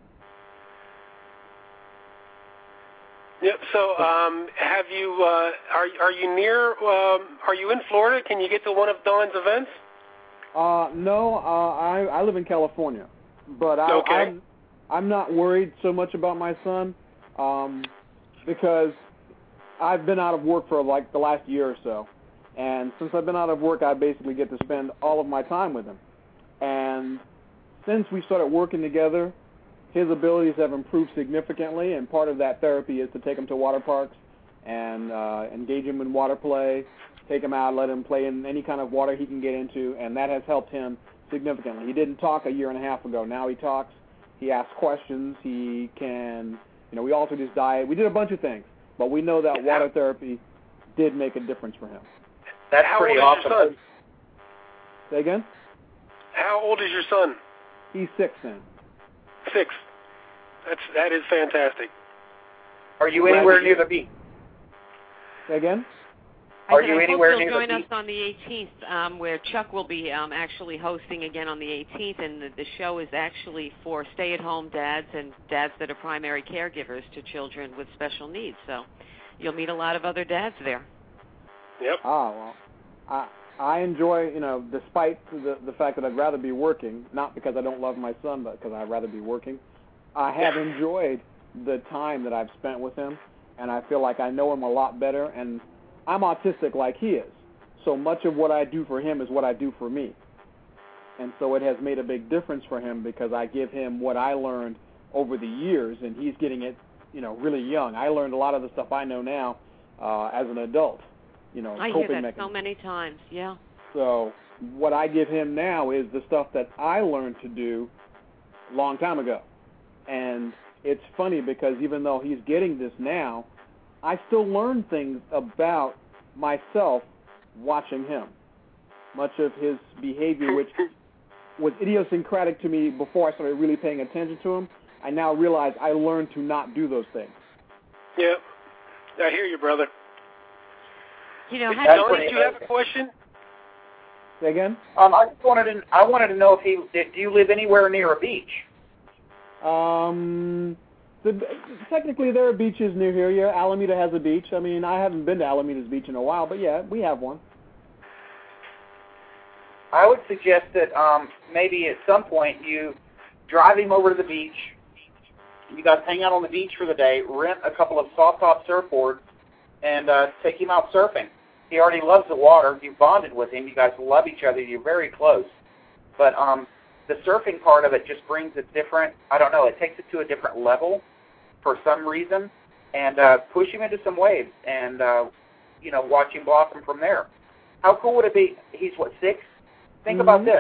Yep. So, have you? Are you near? Are you in Florida? Can you get to one of Don's events? No. I live in California, but I'm not worried so much about my son because I've been out of work for like the last year or so, and since I've been out of work, I basically get to spend all of my time with him. And since we started working together, his abilities have improved significantly, and part of that therapy is to take him to water parks and engage him in water play, take him out, let him play in any kind of water he can get into, and that has helped him significantly. He didn't talk a year and a half ago. Now he talks. He asks questions. He can, we altered his diet. We did a bunch of things, but we know that water therapy did make a difference for him. That's pretty awesome. Your son? Say again? How old is your son? He's 6 then. 6. That is fantastic. Are you anywhere near the beach? Say again? Are you anywhere near the beach? Join us on the 18th, where Chuck will be actually hosting again on the 18th, and the show is actually for stay-at-home dads and dads that are primary caregivers to children with special needs. So you'll meet a lot of other dads there. Yep. Well, I enjoy, despite the fact that I'd rather be working, not because I don't love my son, but because I'd rather be working, I have enjoyed the time that I've spent with him, and I feel like I know him a lot better, and I'm autistic like he is, so much of what I do for him is what I do for me. And so it has made a big difference for him because I give him what I learned over the years, and he's getting it, really young. I learned a lot of the stuff I know now as an adult. I coping hear that mechanism. so many times, yeah. So what I give him now is the stuff that I learned to do a long time ago. And it's funny because even though he's getting this now, I still learn things about myself watching him. Much of his behavior, which was idiosyncratic to me before I started really paying attention to him, I now realize I learned to not do those things. Yeah, I hear you, brother. You know, Don, did you have a question? Say again? I just wanted to know if do you live anywhere near a beach? Technically, there are beaches near here. Yeah, Alameda has a beach. I mean, I haven't been to Alameda's beach in a while, but yeah, we have one. I would suggest that maybe at some point you drive him over to the beach. You guys hang out on the beach for the day, rent a couple of soft-top surfboards, and take him out surfing. He already loves the water. You bonded with him. You guys love each other. You're very close. But the surfing part of it just brings a different, I don't know, it takes it to a different level for some reason, and push him into some waves and, watch him blossom from there. How cool would it be? He's, 6? Think about this.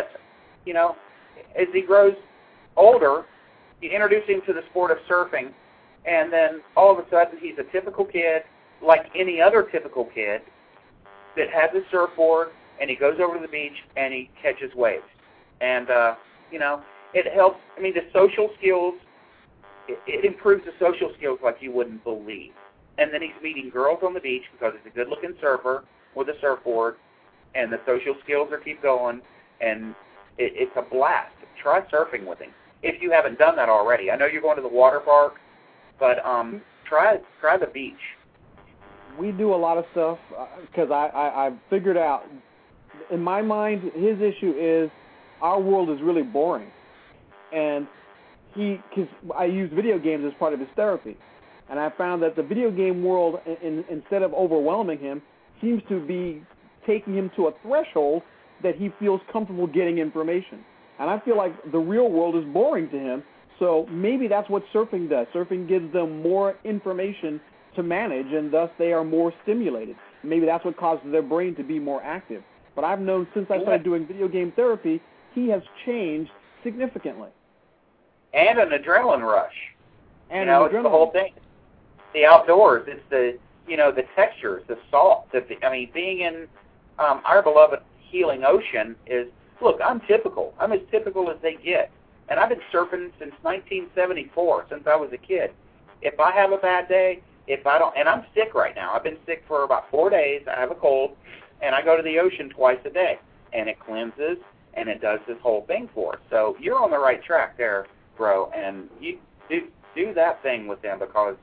As he grows older, you introduce him to the sport of surfing, and then all of a sudden he's a typical kid, like any other typical kid, that has a surfboard, and he goes over to the beach, and he catches waves. And, it helps, the social skills, it improves the social skills like you wouldn't believe. And then he's meeting girls on the beach because he's a good-looking surfer with a surfboard, and the social skills keep going, and it's a blast. Try surfing with him if you haven't done that already. I know you're going to the water park, but try the beach. We do a lot of stuff because I've figured out, in my mind, his issue is our world is really boring. And because I use video games as part of his therapy. And I found that the video game world, instead of overwhelming him, seems to be taking him to a threshold that he feels comfortable getting information. And I feel like the real world is boring to him, so maybe that's what surfing does. Surfing gives them more information to manage, and thus they are more stimulated. Maybe that's what causes their brain to be more active. But I've known since I started doing video game therapy, he has changed significantly. And an adrenaline rush. And it's the whole thing. The outdoors, it's the textures, the salt. Being in our beloved healing ocean is, look, I'm typical. I'm as typical as they get. And I've been surfing since 1974, since I was a kid. If I have a bad day, and I'm sick right now. I've been sick for about 4 days. I have a cold, and I go to the ocean twice a day. And it cleanses, and it does this whole thing for us. So you're on the right track there, bro, and you do that thing with them because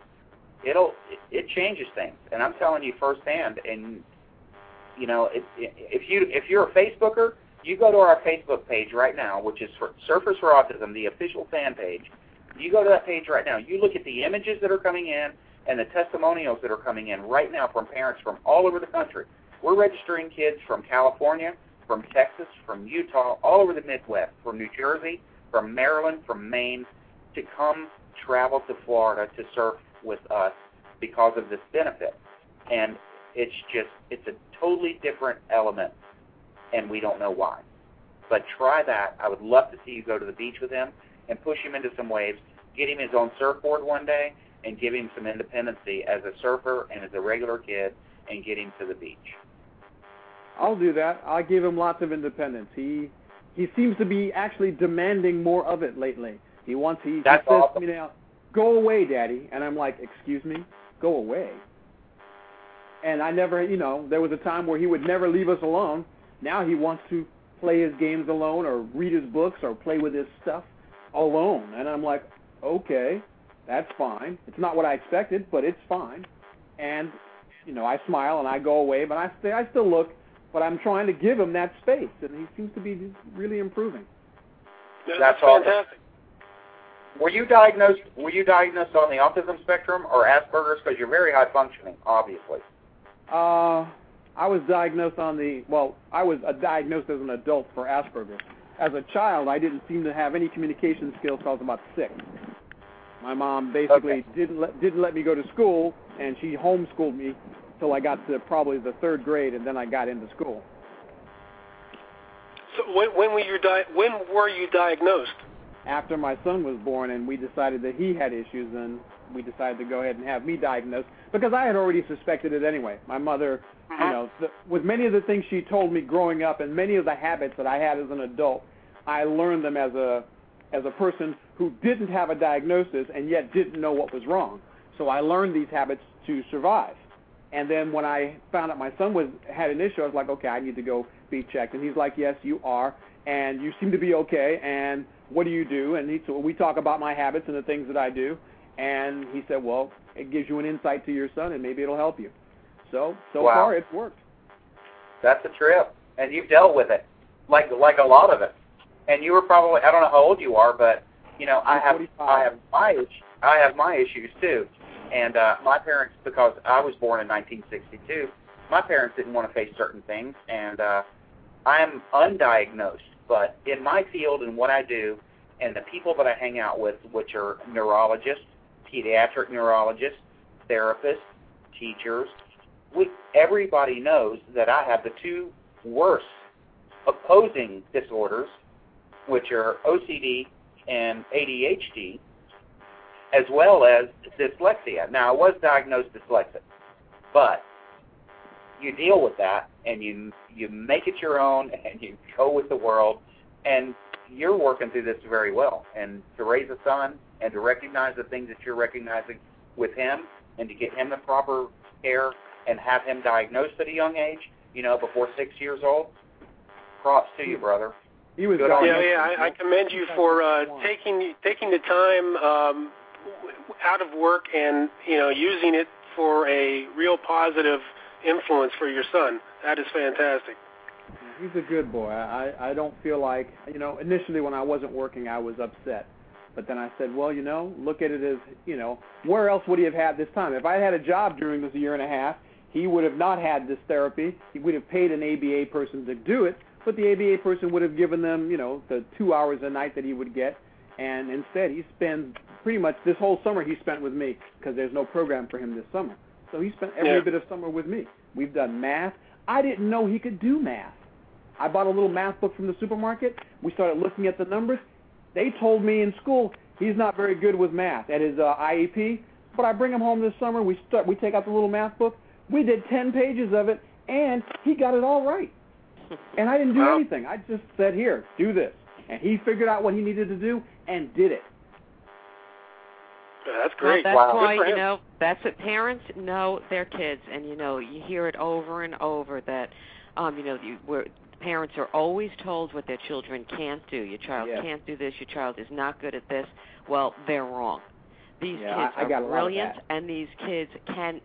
it changes things. And I'm telling you firsthand, and, if you're a Facebooker, you go to our Facebook page right now, which is for Surfers for Autism, the official fan page. You go to that page right now. You look at the images that are coming in and the testimonials that are coming in right now from parents from all over the country. We're registering kids from California, from Texas, from Utah, all over the Midwest, from New Jersey, from Maryland, from Maine, to come travel to Florida to surf with us because of this benefit. And it's a totally different element, and we don't know why. But try that. I would love to see you go to the beach with him and push him into some waves, get him his own surfboard one day, and give him some independency as a surfer and as a regular kid, and get him to the beach. I'll do that. I'll give him lots of independence. He seems to be actually demanding more of it lately. He says awesome. to me now, "Go away, Daddy," and I'm like, "Excuse me, go away." And I never, there was a time where he would never leave us alone. Now he wants to play his games alone or read his books or play with his stuff alone. And I'm like, okay, that's fine. It's not what I expected, but it's fine. And, I smile and I go away, but I still look, but I'm trying to give him that space, and he seems to be really improving. That's fantastic. Were you diagnosed on the autism spectrum or Asperger's? Because you're very high functioning, obviously. I was diagnosed I was diagnosed as an adult for Asperger's. As a child, I didn't seem to have any communication skills until I was about 6. My mom basically didn't let me go to school, and she homeschooled me till I got to probably the 3rd grade, and then I got into school. So when were you diagnosed? After my son was born, and we decided that he had issues, and we decided to go ahead and have me diagnosed because I had already suspected it anyway. My mother, with many of the things she told me growing up, and many of the habits that I had as an adult, I learned them as a person who didn't have a diagnosis and yet didn't know what was wrong. So I learned these habits to survive. And then when I found out my son had an issue, I was like, okay, I need to go be checked. And he's like, yes, you are, and you seem to be okay, and what do you do? And so we talk about my habits and the things that I do. And he said, well, it gives you an insight to your son, and maybe it'll help you. So wow. Far, it's worked. That's a trip. And you've dealt with it, like a lot of it. And you were probably, I don't know how old you are, but, you know, I have my issues, too. And my parents, because I was born in 1962, my parents didn't want to face certain things. And I'm undiagnosed. But in my field and what I do, and the people that I hang out with, which are neurologists, pediatric neurologists, therapists, teachers, everybody knows that I have the 2 worst opposing disorders, which are OCD and ADHD, as well as dyslexia. Now, I was diagnosed dyslexic, but you deal with that, and you make it your own, and you go with the world, and you're working through this very well. And to raise a son and to recognize the things that you're recognizing with him and to get him the proper care and have him diagnosed at a young age, you know, before 6 years old, props to you, brother. He was I commend you for taking the time out of work and, you know, using it for a real positive influence for your son. That is fantastic. He's a good boy. I don't feel like, you know, initially when I wasn't working, I was upset. But then I said, well, you know, look at it as, you know, where else would he have had this time? If I had a job during this 1.5 years, he would have not had this therapy. He would have paid an ABA person to do it, but the ABA person would have given them, you know, the 2 hours a night that he would get. And instead, he spent pretty much this whole summer he spent with me because there's no program for him this summer. So he spent every bit of summer with me. We've done math. I didn't know he could do math. I bought a little math book from the supermarket. We started looking at the numbers. They told me in school he's not very good with math at his IEP, but I bring him home this summer. We take out the little math book. We did 10 pages of it, and he got it all right. And I didn't do anything. I just said, here, do this. And he figured out what he needed to do and did it. That's great. Well, that's why, you know, that's what parents know their kids. And, you know, you hear it over and over that, you know, parents are always told what their children can't do. Your child can't do this. Your child is not good at this. Well, they're wrong. These kids are brilliant, and these kids can,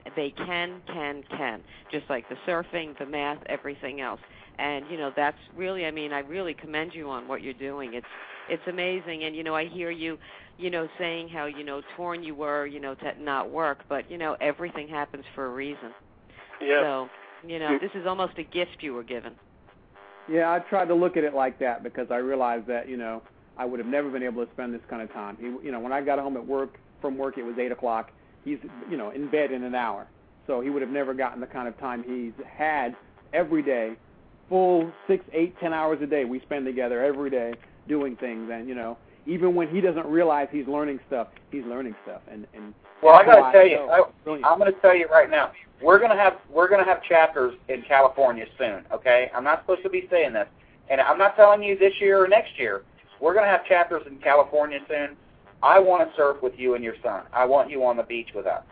just like the surfing, the math, everything else. And, you know, that's really, I mean, I really commend you on what you're doing. It's amazing. And, you know, I hear you, you know, saying how, you know, torn you were, you know, to not work. But, you know, everything happens for a reason. Yeah. So, you know, this is almost a gift you were given. Yeah, I tried to look at it like that because I realized that, you know, I would have never been able to spend this kind of time. You know, when I got home from work, it was 8 o'clock. He's, you know, in bed in an hour. So he would have never gotten the kind of time he's had every day, full 6, 8, 10 hours a day. We spend together every day doing things. And, you know, even when he doesn't realize he's learning stuff, he's learning stuff. And well, I got to tell you, I'm going to tell you right now, we're going to have chapters in California soon, okay? I'm not supposed to be saying this. And I'm not telling you this year or next year. We're going to have chapters in California soon. I want to surf with you and your son. I want you on the beach with us.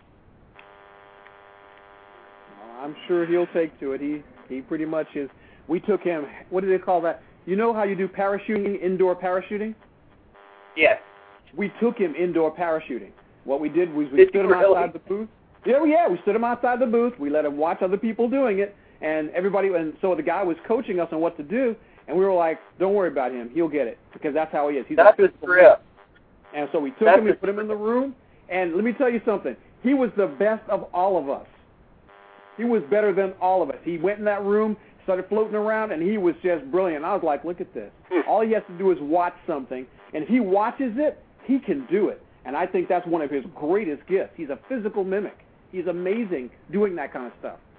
I'm sure he'll take to it. He pretty much is. We took him, what do they call that? You know how you do parachuting, indoor parachuting? Yes. We took him indoor parachuting. What we did was we stood him outside the booth. Yeah, we stood him outside the booth. We let him watch other people doing it, and so the guy was coaching us on what to do, and we were like, don't worry about him. He'll get it, because that's how he is. That's a trip. And so we took him and put him in the room, and let me tell you something. He was the best of all of us. He was better than all of us. He went in that room, started floating around, and he was just brilliant. I was like, look at this. All he has to do is watch something, and if he watches it, he can do it. And I think that's one of his greatest gifts. He's a physical mimic. He's amazing doing that kind of stuff.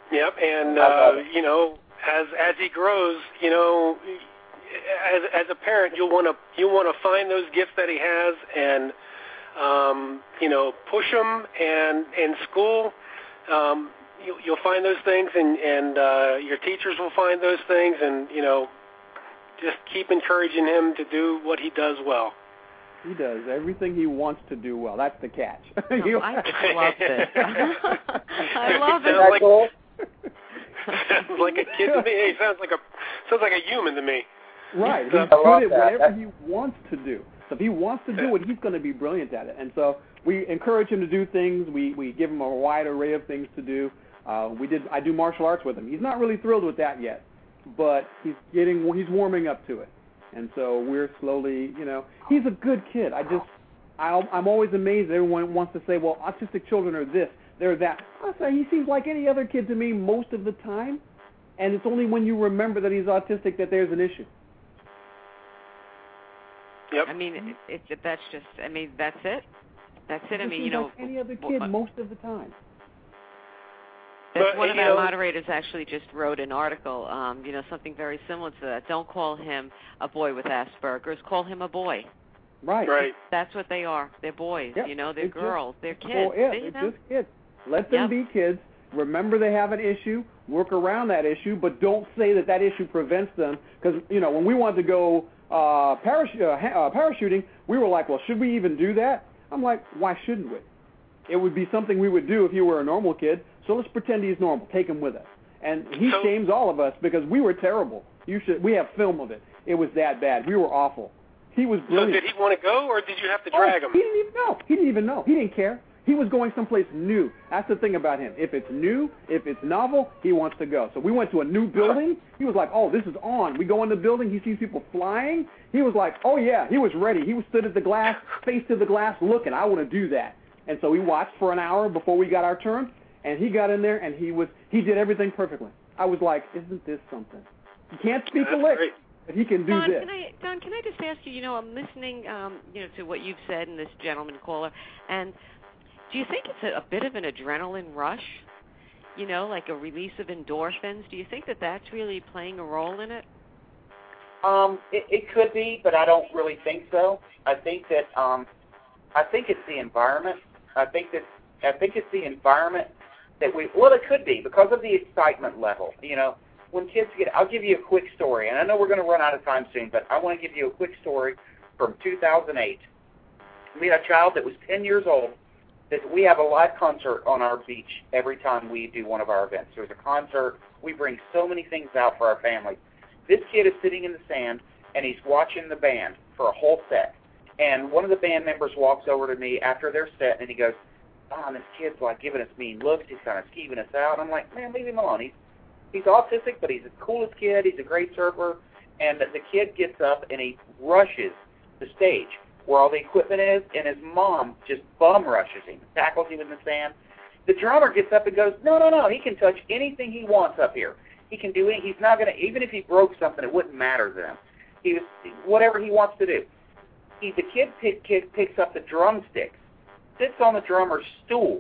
Yep, and you know, as he grows, you know, as a parent, you'll want to find those gifts that he has, and you know, push him. And in school, you'll find those things, and your teachers will find those things, and you know, just keep encouraging him to do what he does well. He does everything he wants to do well. That's the catch. I love it. I love it. Sounds like a kid to me. He sounds like a human to me. Right. He's good at whatever he wants to do. So if he wants to do it, he's going to be brilliant at it. And so we encourage him to do things. We give him a wide array of things to do. I do martial arts with him. He's not really thrilled with that yet, but he's warming up to it. And so we're slowly, you know, he's a good kid. I'm always amazed. Everyone wants to say, well, autistic children are this, they're that. I say he seems like any other kid to me most of the time, and it's only when you remember that he's autistic that there's an issue. Yep. I mean, that's it. That's it. I mean, you know, like any other kid most of the time. One of our moderators actually just wrote an article, you know, something very similar to that. Don't call him a boy with Asperger's. Call him a boy. Right. Right. That's what they are. They're boys. Yep. You know, they're girls. They're kids. Well, it's just kids. Let them be kids. Remember they have an issue. Work around that issue, but don't say that issue prevents them. Because, you know, when we wanted to go parachuting, we were like, well, should we even do that? I'm like, why shouldn't we? It would be something we would do if you were a normal kid. So let's pretend he's normal. Take him with us. And he shames all of us because we were terrible. We have film of it. It was that bad. We were awful. He was brilliant. So did he want to go, or did you have to drag him? He didn't even know. He didn't even know. He didn't care. He was going someplace new. That's the thing about him. If it's new, if it's novel, he wants to go. So we went to a new building. He was like, oh, this is on. We go in the building. He sees people flying. He was like, oh, yeah. He was ready. He was stood at the glass, face to the glass, looking. I want to do that. And so we watched for an hour before we got our turn. And he got in there, and he did everything perfectly. I was like, isn't this something? He can't speak a lick, but he can do this. Don, can I just ask you, you know, I'm listening, you know, to what you've said and this gentleman caller, and do you think it's a bit of an adrenaline rush, you know, like a release of endorphins? Do you think that that's really playing a role in it? It could be, but I don't really think so. I think that I think it's the environment. I think it's the environment that it could be because of the excitement level. You know, when kids I'll give you a quick story, and I know we're going to run out of time soon, but I want to give you a quick story from 2008. We had a child that was 10 years old. That we have a live concert on our beach every time we do one of our events. There's a concert. We bring so many things out for our family. This kid is sitting in the sand, and he's watching the band for a whole set. And one of the band members walks over to me after their set, and he goes, Don, this kid's like giving us mean looks. He's kind of skeeving us out. I'm like, man, leave him alone. He's autistic, but he's the coolest kid. He's a great surfer. And the kid gets up, and he rushes the stage where all the equipment is, and his mom just bum rushes him, tackles him in the sand. The drummer gets up and goes, no, he can touch anything he wants up here. He can do it. He's not going to, even if he broke something, it wouldn't matter to him. Whatever he wants to do. The kid picks up the drumsticks, sits on the drummer's stools,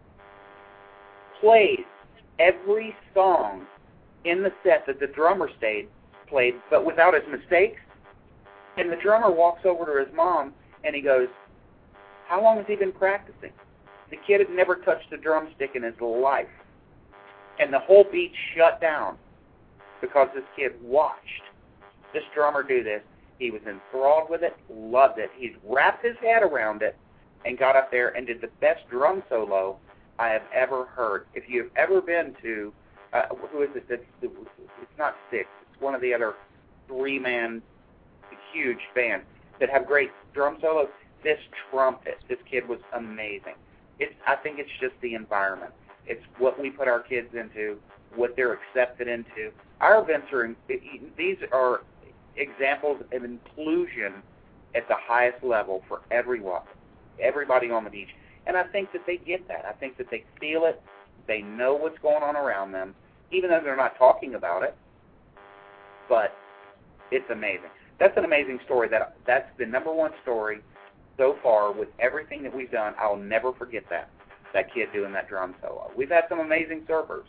plays every song in the set that the drummer played, but without his mistakes. And the drummer walks over to his mom, and he goes, how long has he been practicing? The kid had never touched a drumstick in his life. And the whole beach shut down because this kid watched this drummer do this. He was enthralled with it, loved it. He's wrapped his head around it and got up there and did the best drum solo I have ever heard. If you've ever been to, who is it? It's not Styx. It's one of the other three-man huge bands that have great drum solos. This trumpet, this kid was amazing. I think it's just the environment. It's what we put our kids into, what they're accepted into. Our events these are examples of inclusion at the highest level for everybody on the beach. And I think that they get that. I think that they feel it. They know what's going on around them, even though they're not talking about it. But it's amazing. That's an amazing story. That's the number one story so far with everything that we've done. I'll never forget that kid doing that drum solo. We've had some amazing surfers,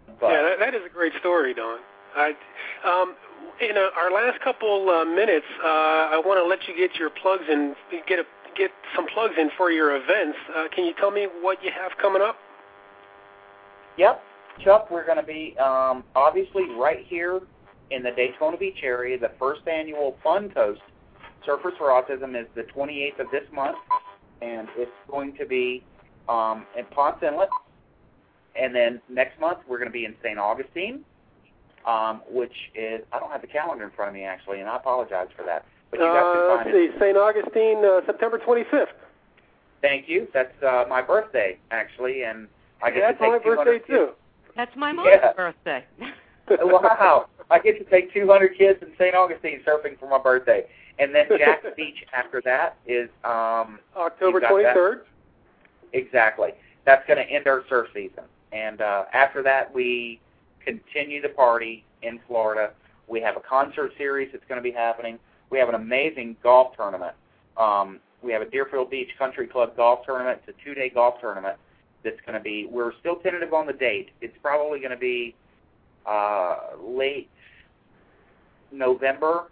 But, yeah, that is a great story, Don. In our last couple minutes, I want to let you get your plugs in, get some plugs in for your events. Can you tell me what you have coming up? Yep, Chuck, we're going to be obviously right here in the Daytona Beach area. The first annual Fun Coast Surfers for Autism is the 28th of this month, and it's going to be in Ponce Inlet. And then next month we're going to be in St. Augustine, which is, I don't have the calendar in front of me actually, and I apologize for that. But you guys can find it. St. Augustine, September 25th. Thank you. That's my birthday actually, and I get That's to take my birthday too. That's my mom's birthday. Wow. I get to take 200 kids in St. Augustine surfing for my birthday. And then Jack's Beach after that is October 23rd. Exactly. That's going to end our surf season. And after that, we continue the party in Florida. We have a concert series that's going to be happening. We have an amazing golf tournament. We have a Deerfield Beach Country Club golf tournament. It's a 2-day golf tournament that's going to be, we're still tentative on the date. It's probably going to be late November,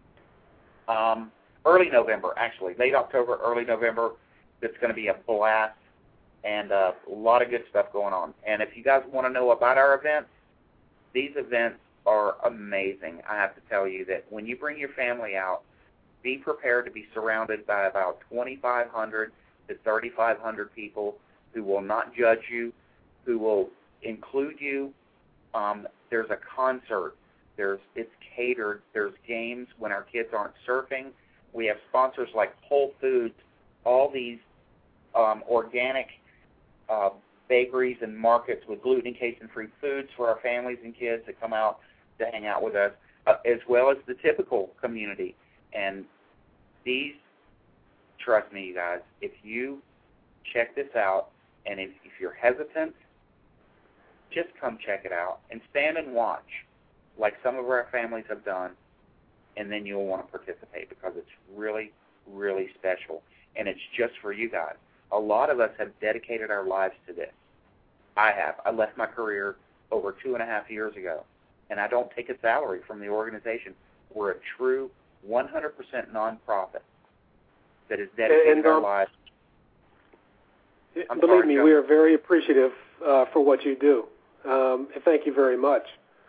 early November, actually. Late October, early November. That's going to be a blast and a lot of good stuff going on. And if you guys want to know about our events, these events are amazing. I have to tell you that when you bring your family out, be prepared to be surrounded by about 2,500 to 3,500 people who will not judge you, who will include you. There's a concert. It's catered. There's games when our kids aren't surfing. We have sponsors like Whole Foods, all these organic bakeries and markets with gluten and casein-free foods for our families and kids that come out to hang out with us, as well as the typical community. And these, trust me, you guys, if you check this out, and if you're hesitant, just come check it out and stand and watch like some of our families have done, and then you'll want to participate because it's really, really special, and it's just for you guys. A lot of us have dedicated our lives to this. I have. I left my career over 2.5 years ago, and I don't take a salary from the organization. We're a true 100% nonprofit that is dedicated our lives. Believe me, we are very appreciative for what you do. And thank you very much.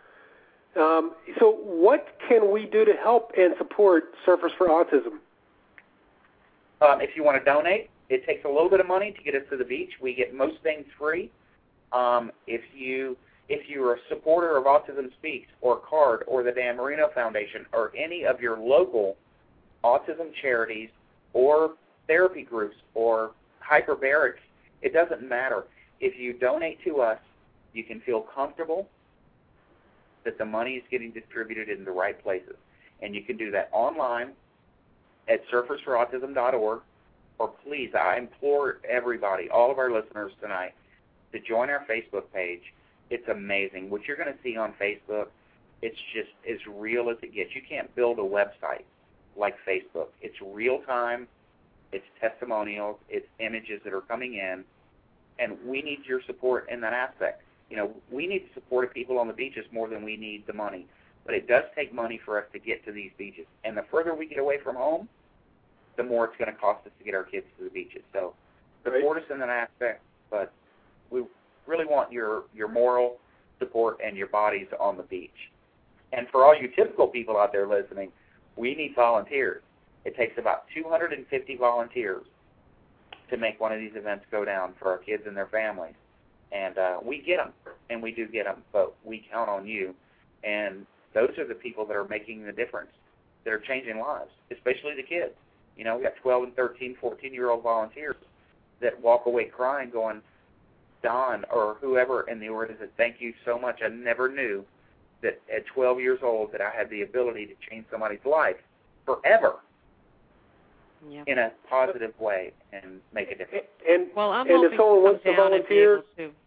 So what can we do to help and support Surfers for Autism? If you want to donate, it takes a little bit of money to get us to the beach. We get most things free. If you're a supporter of Autism Speaks or CARD or the Dan Marino Foundation or any of your local autism charities or therapy groups or hyperbarics, it doesn't matter. If you donate to us, you can feel comfortable that the money is getting distributed in the right places. And you can do that online at surfersforautism.org, or please, I implore everybody, all of our listeners tonight, to join our Facebook page. It's amazing. What you're going to see on Facebook, it's just as real as it gets. You can't build a website like Facebook. It's real time. It's testimonials. It's images that are coming in. And we need your support in that aspect. You know, we need the support of people on the beaches more than we need the money. But it does take money for us to get to these beaches. And the further we get away from home, the more it's going to cost us to get our kids to the beaches. So support us in that aspect, but we really want your moral support and your bodies on the beach. And for all you typical people out there listening, we need volunteers. It takes about 250 volunteers to make one of these events go down for our kids and their families. And we get them, and we do get them, but we count on you. And those are the people that are making the difference, that are changing lives, especially the kids. You know, we got 12 and 13, 14-year-old volunteers that walk away crying going, Don, or whoever in the organization, thank you so much. I never knew that at 12 years old that I had the ability to change somebody's life forever in a positive way and make a difference. And if someone wants to volunteer,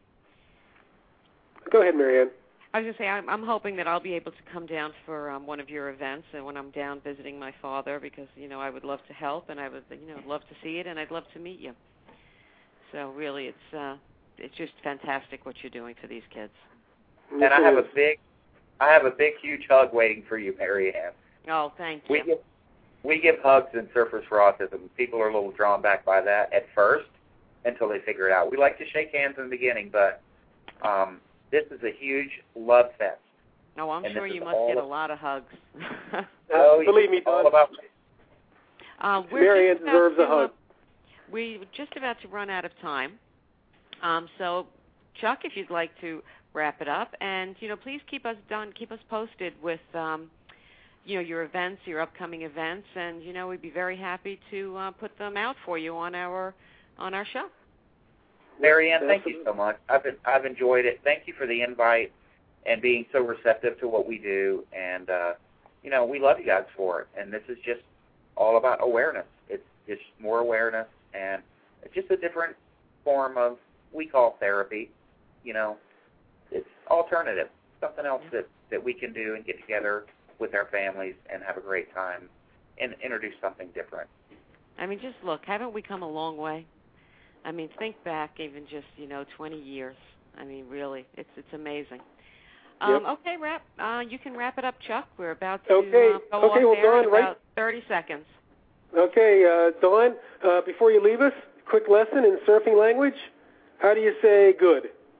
go ahead, Marianne. I was going to say, I'm hoping that I'll be able to come down for one of your events, and when I'm down visiting my father, because, you know, I would love to help, and I would, you know, love to see it, and I'd love to meet you. So really, it's just fantastic what you're doing for these kids. And I have a big, huge hug waiting for you, Mary Ann. Oh, thank you. We give hugs in Surfers for Autism. People are a little drawn back by that at first until they figure it out. We like to shake hands in the beginning, but this is a huge love fest. Oh, I'm sure you must get a lot of hugs. Believe me, all about Mary Ann deserves a hug. We're just about to run out of time. So, Chuck, if you'd like to wrap it up, and please keep us posted with your events, your upcoming events, and we'd be very happy to put them out for you on our show. Mary Ann, thank you so much. I've enjoyed it. Thank you for the invite and being so receptive to what we do, and we love you guys for it. And this is just all about awareness. It's just more awareness, and it's just a different form of we call therapy. It's alternative, something else that we can do and get together with our families and have a great time and introduce something different. I mean, just look, haven't we come a long way? I mean, think back even just, 20 years. I mean, really, it's amazing. Yep. Okay, you can wrap it up, Chuck. We're about to go off well, air Dawn, in about 30 seconds. Okay, Dawn, before you leave us, quick lesson in surfing language. How do you say good?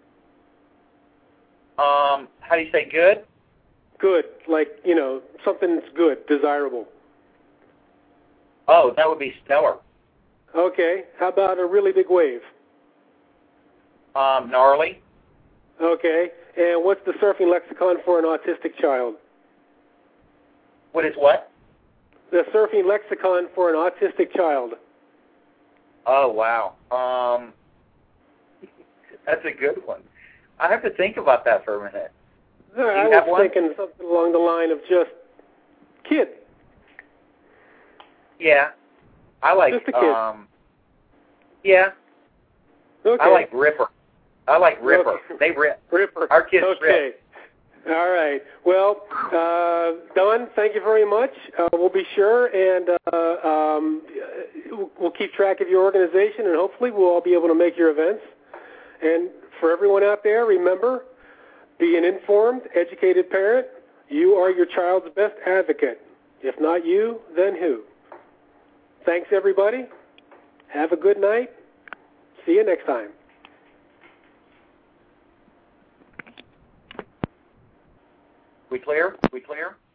How do you say good? Good, like, something's good, desirable. Oh, that would be stellar. Okay, how about a really big wave? Gnarly. Okay, and what's the surfing lexicon for an autistic child? What is what? The surfing lexicon for an autistic child. Oh, wow. That's a good one. I have to think about that for a minute. I was thinking something along the line of just kid. Yeah. I like just a kid. Yeah. Okay. I like Ripper. Okay. They rip. Ripper. Our kids rip. All right. Well, Don, thank you very much. We'll be sure, and we'll keep track of your organization, and hopefully we'll all be able to make your events. And for everyone out there, remember, be an informed, educated parent. You are your child's best advocate. If not you, then who? Thanks, everybody. Have a good night. See you next time. We clear?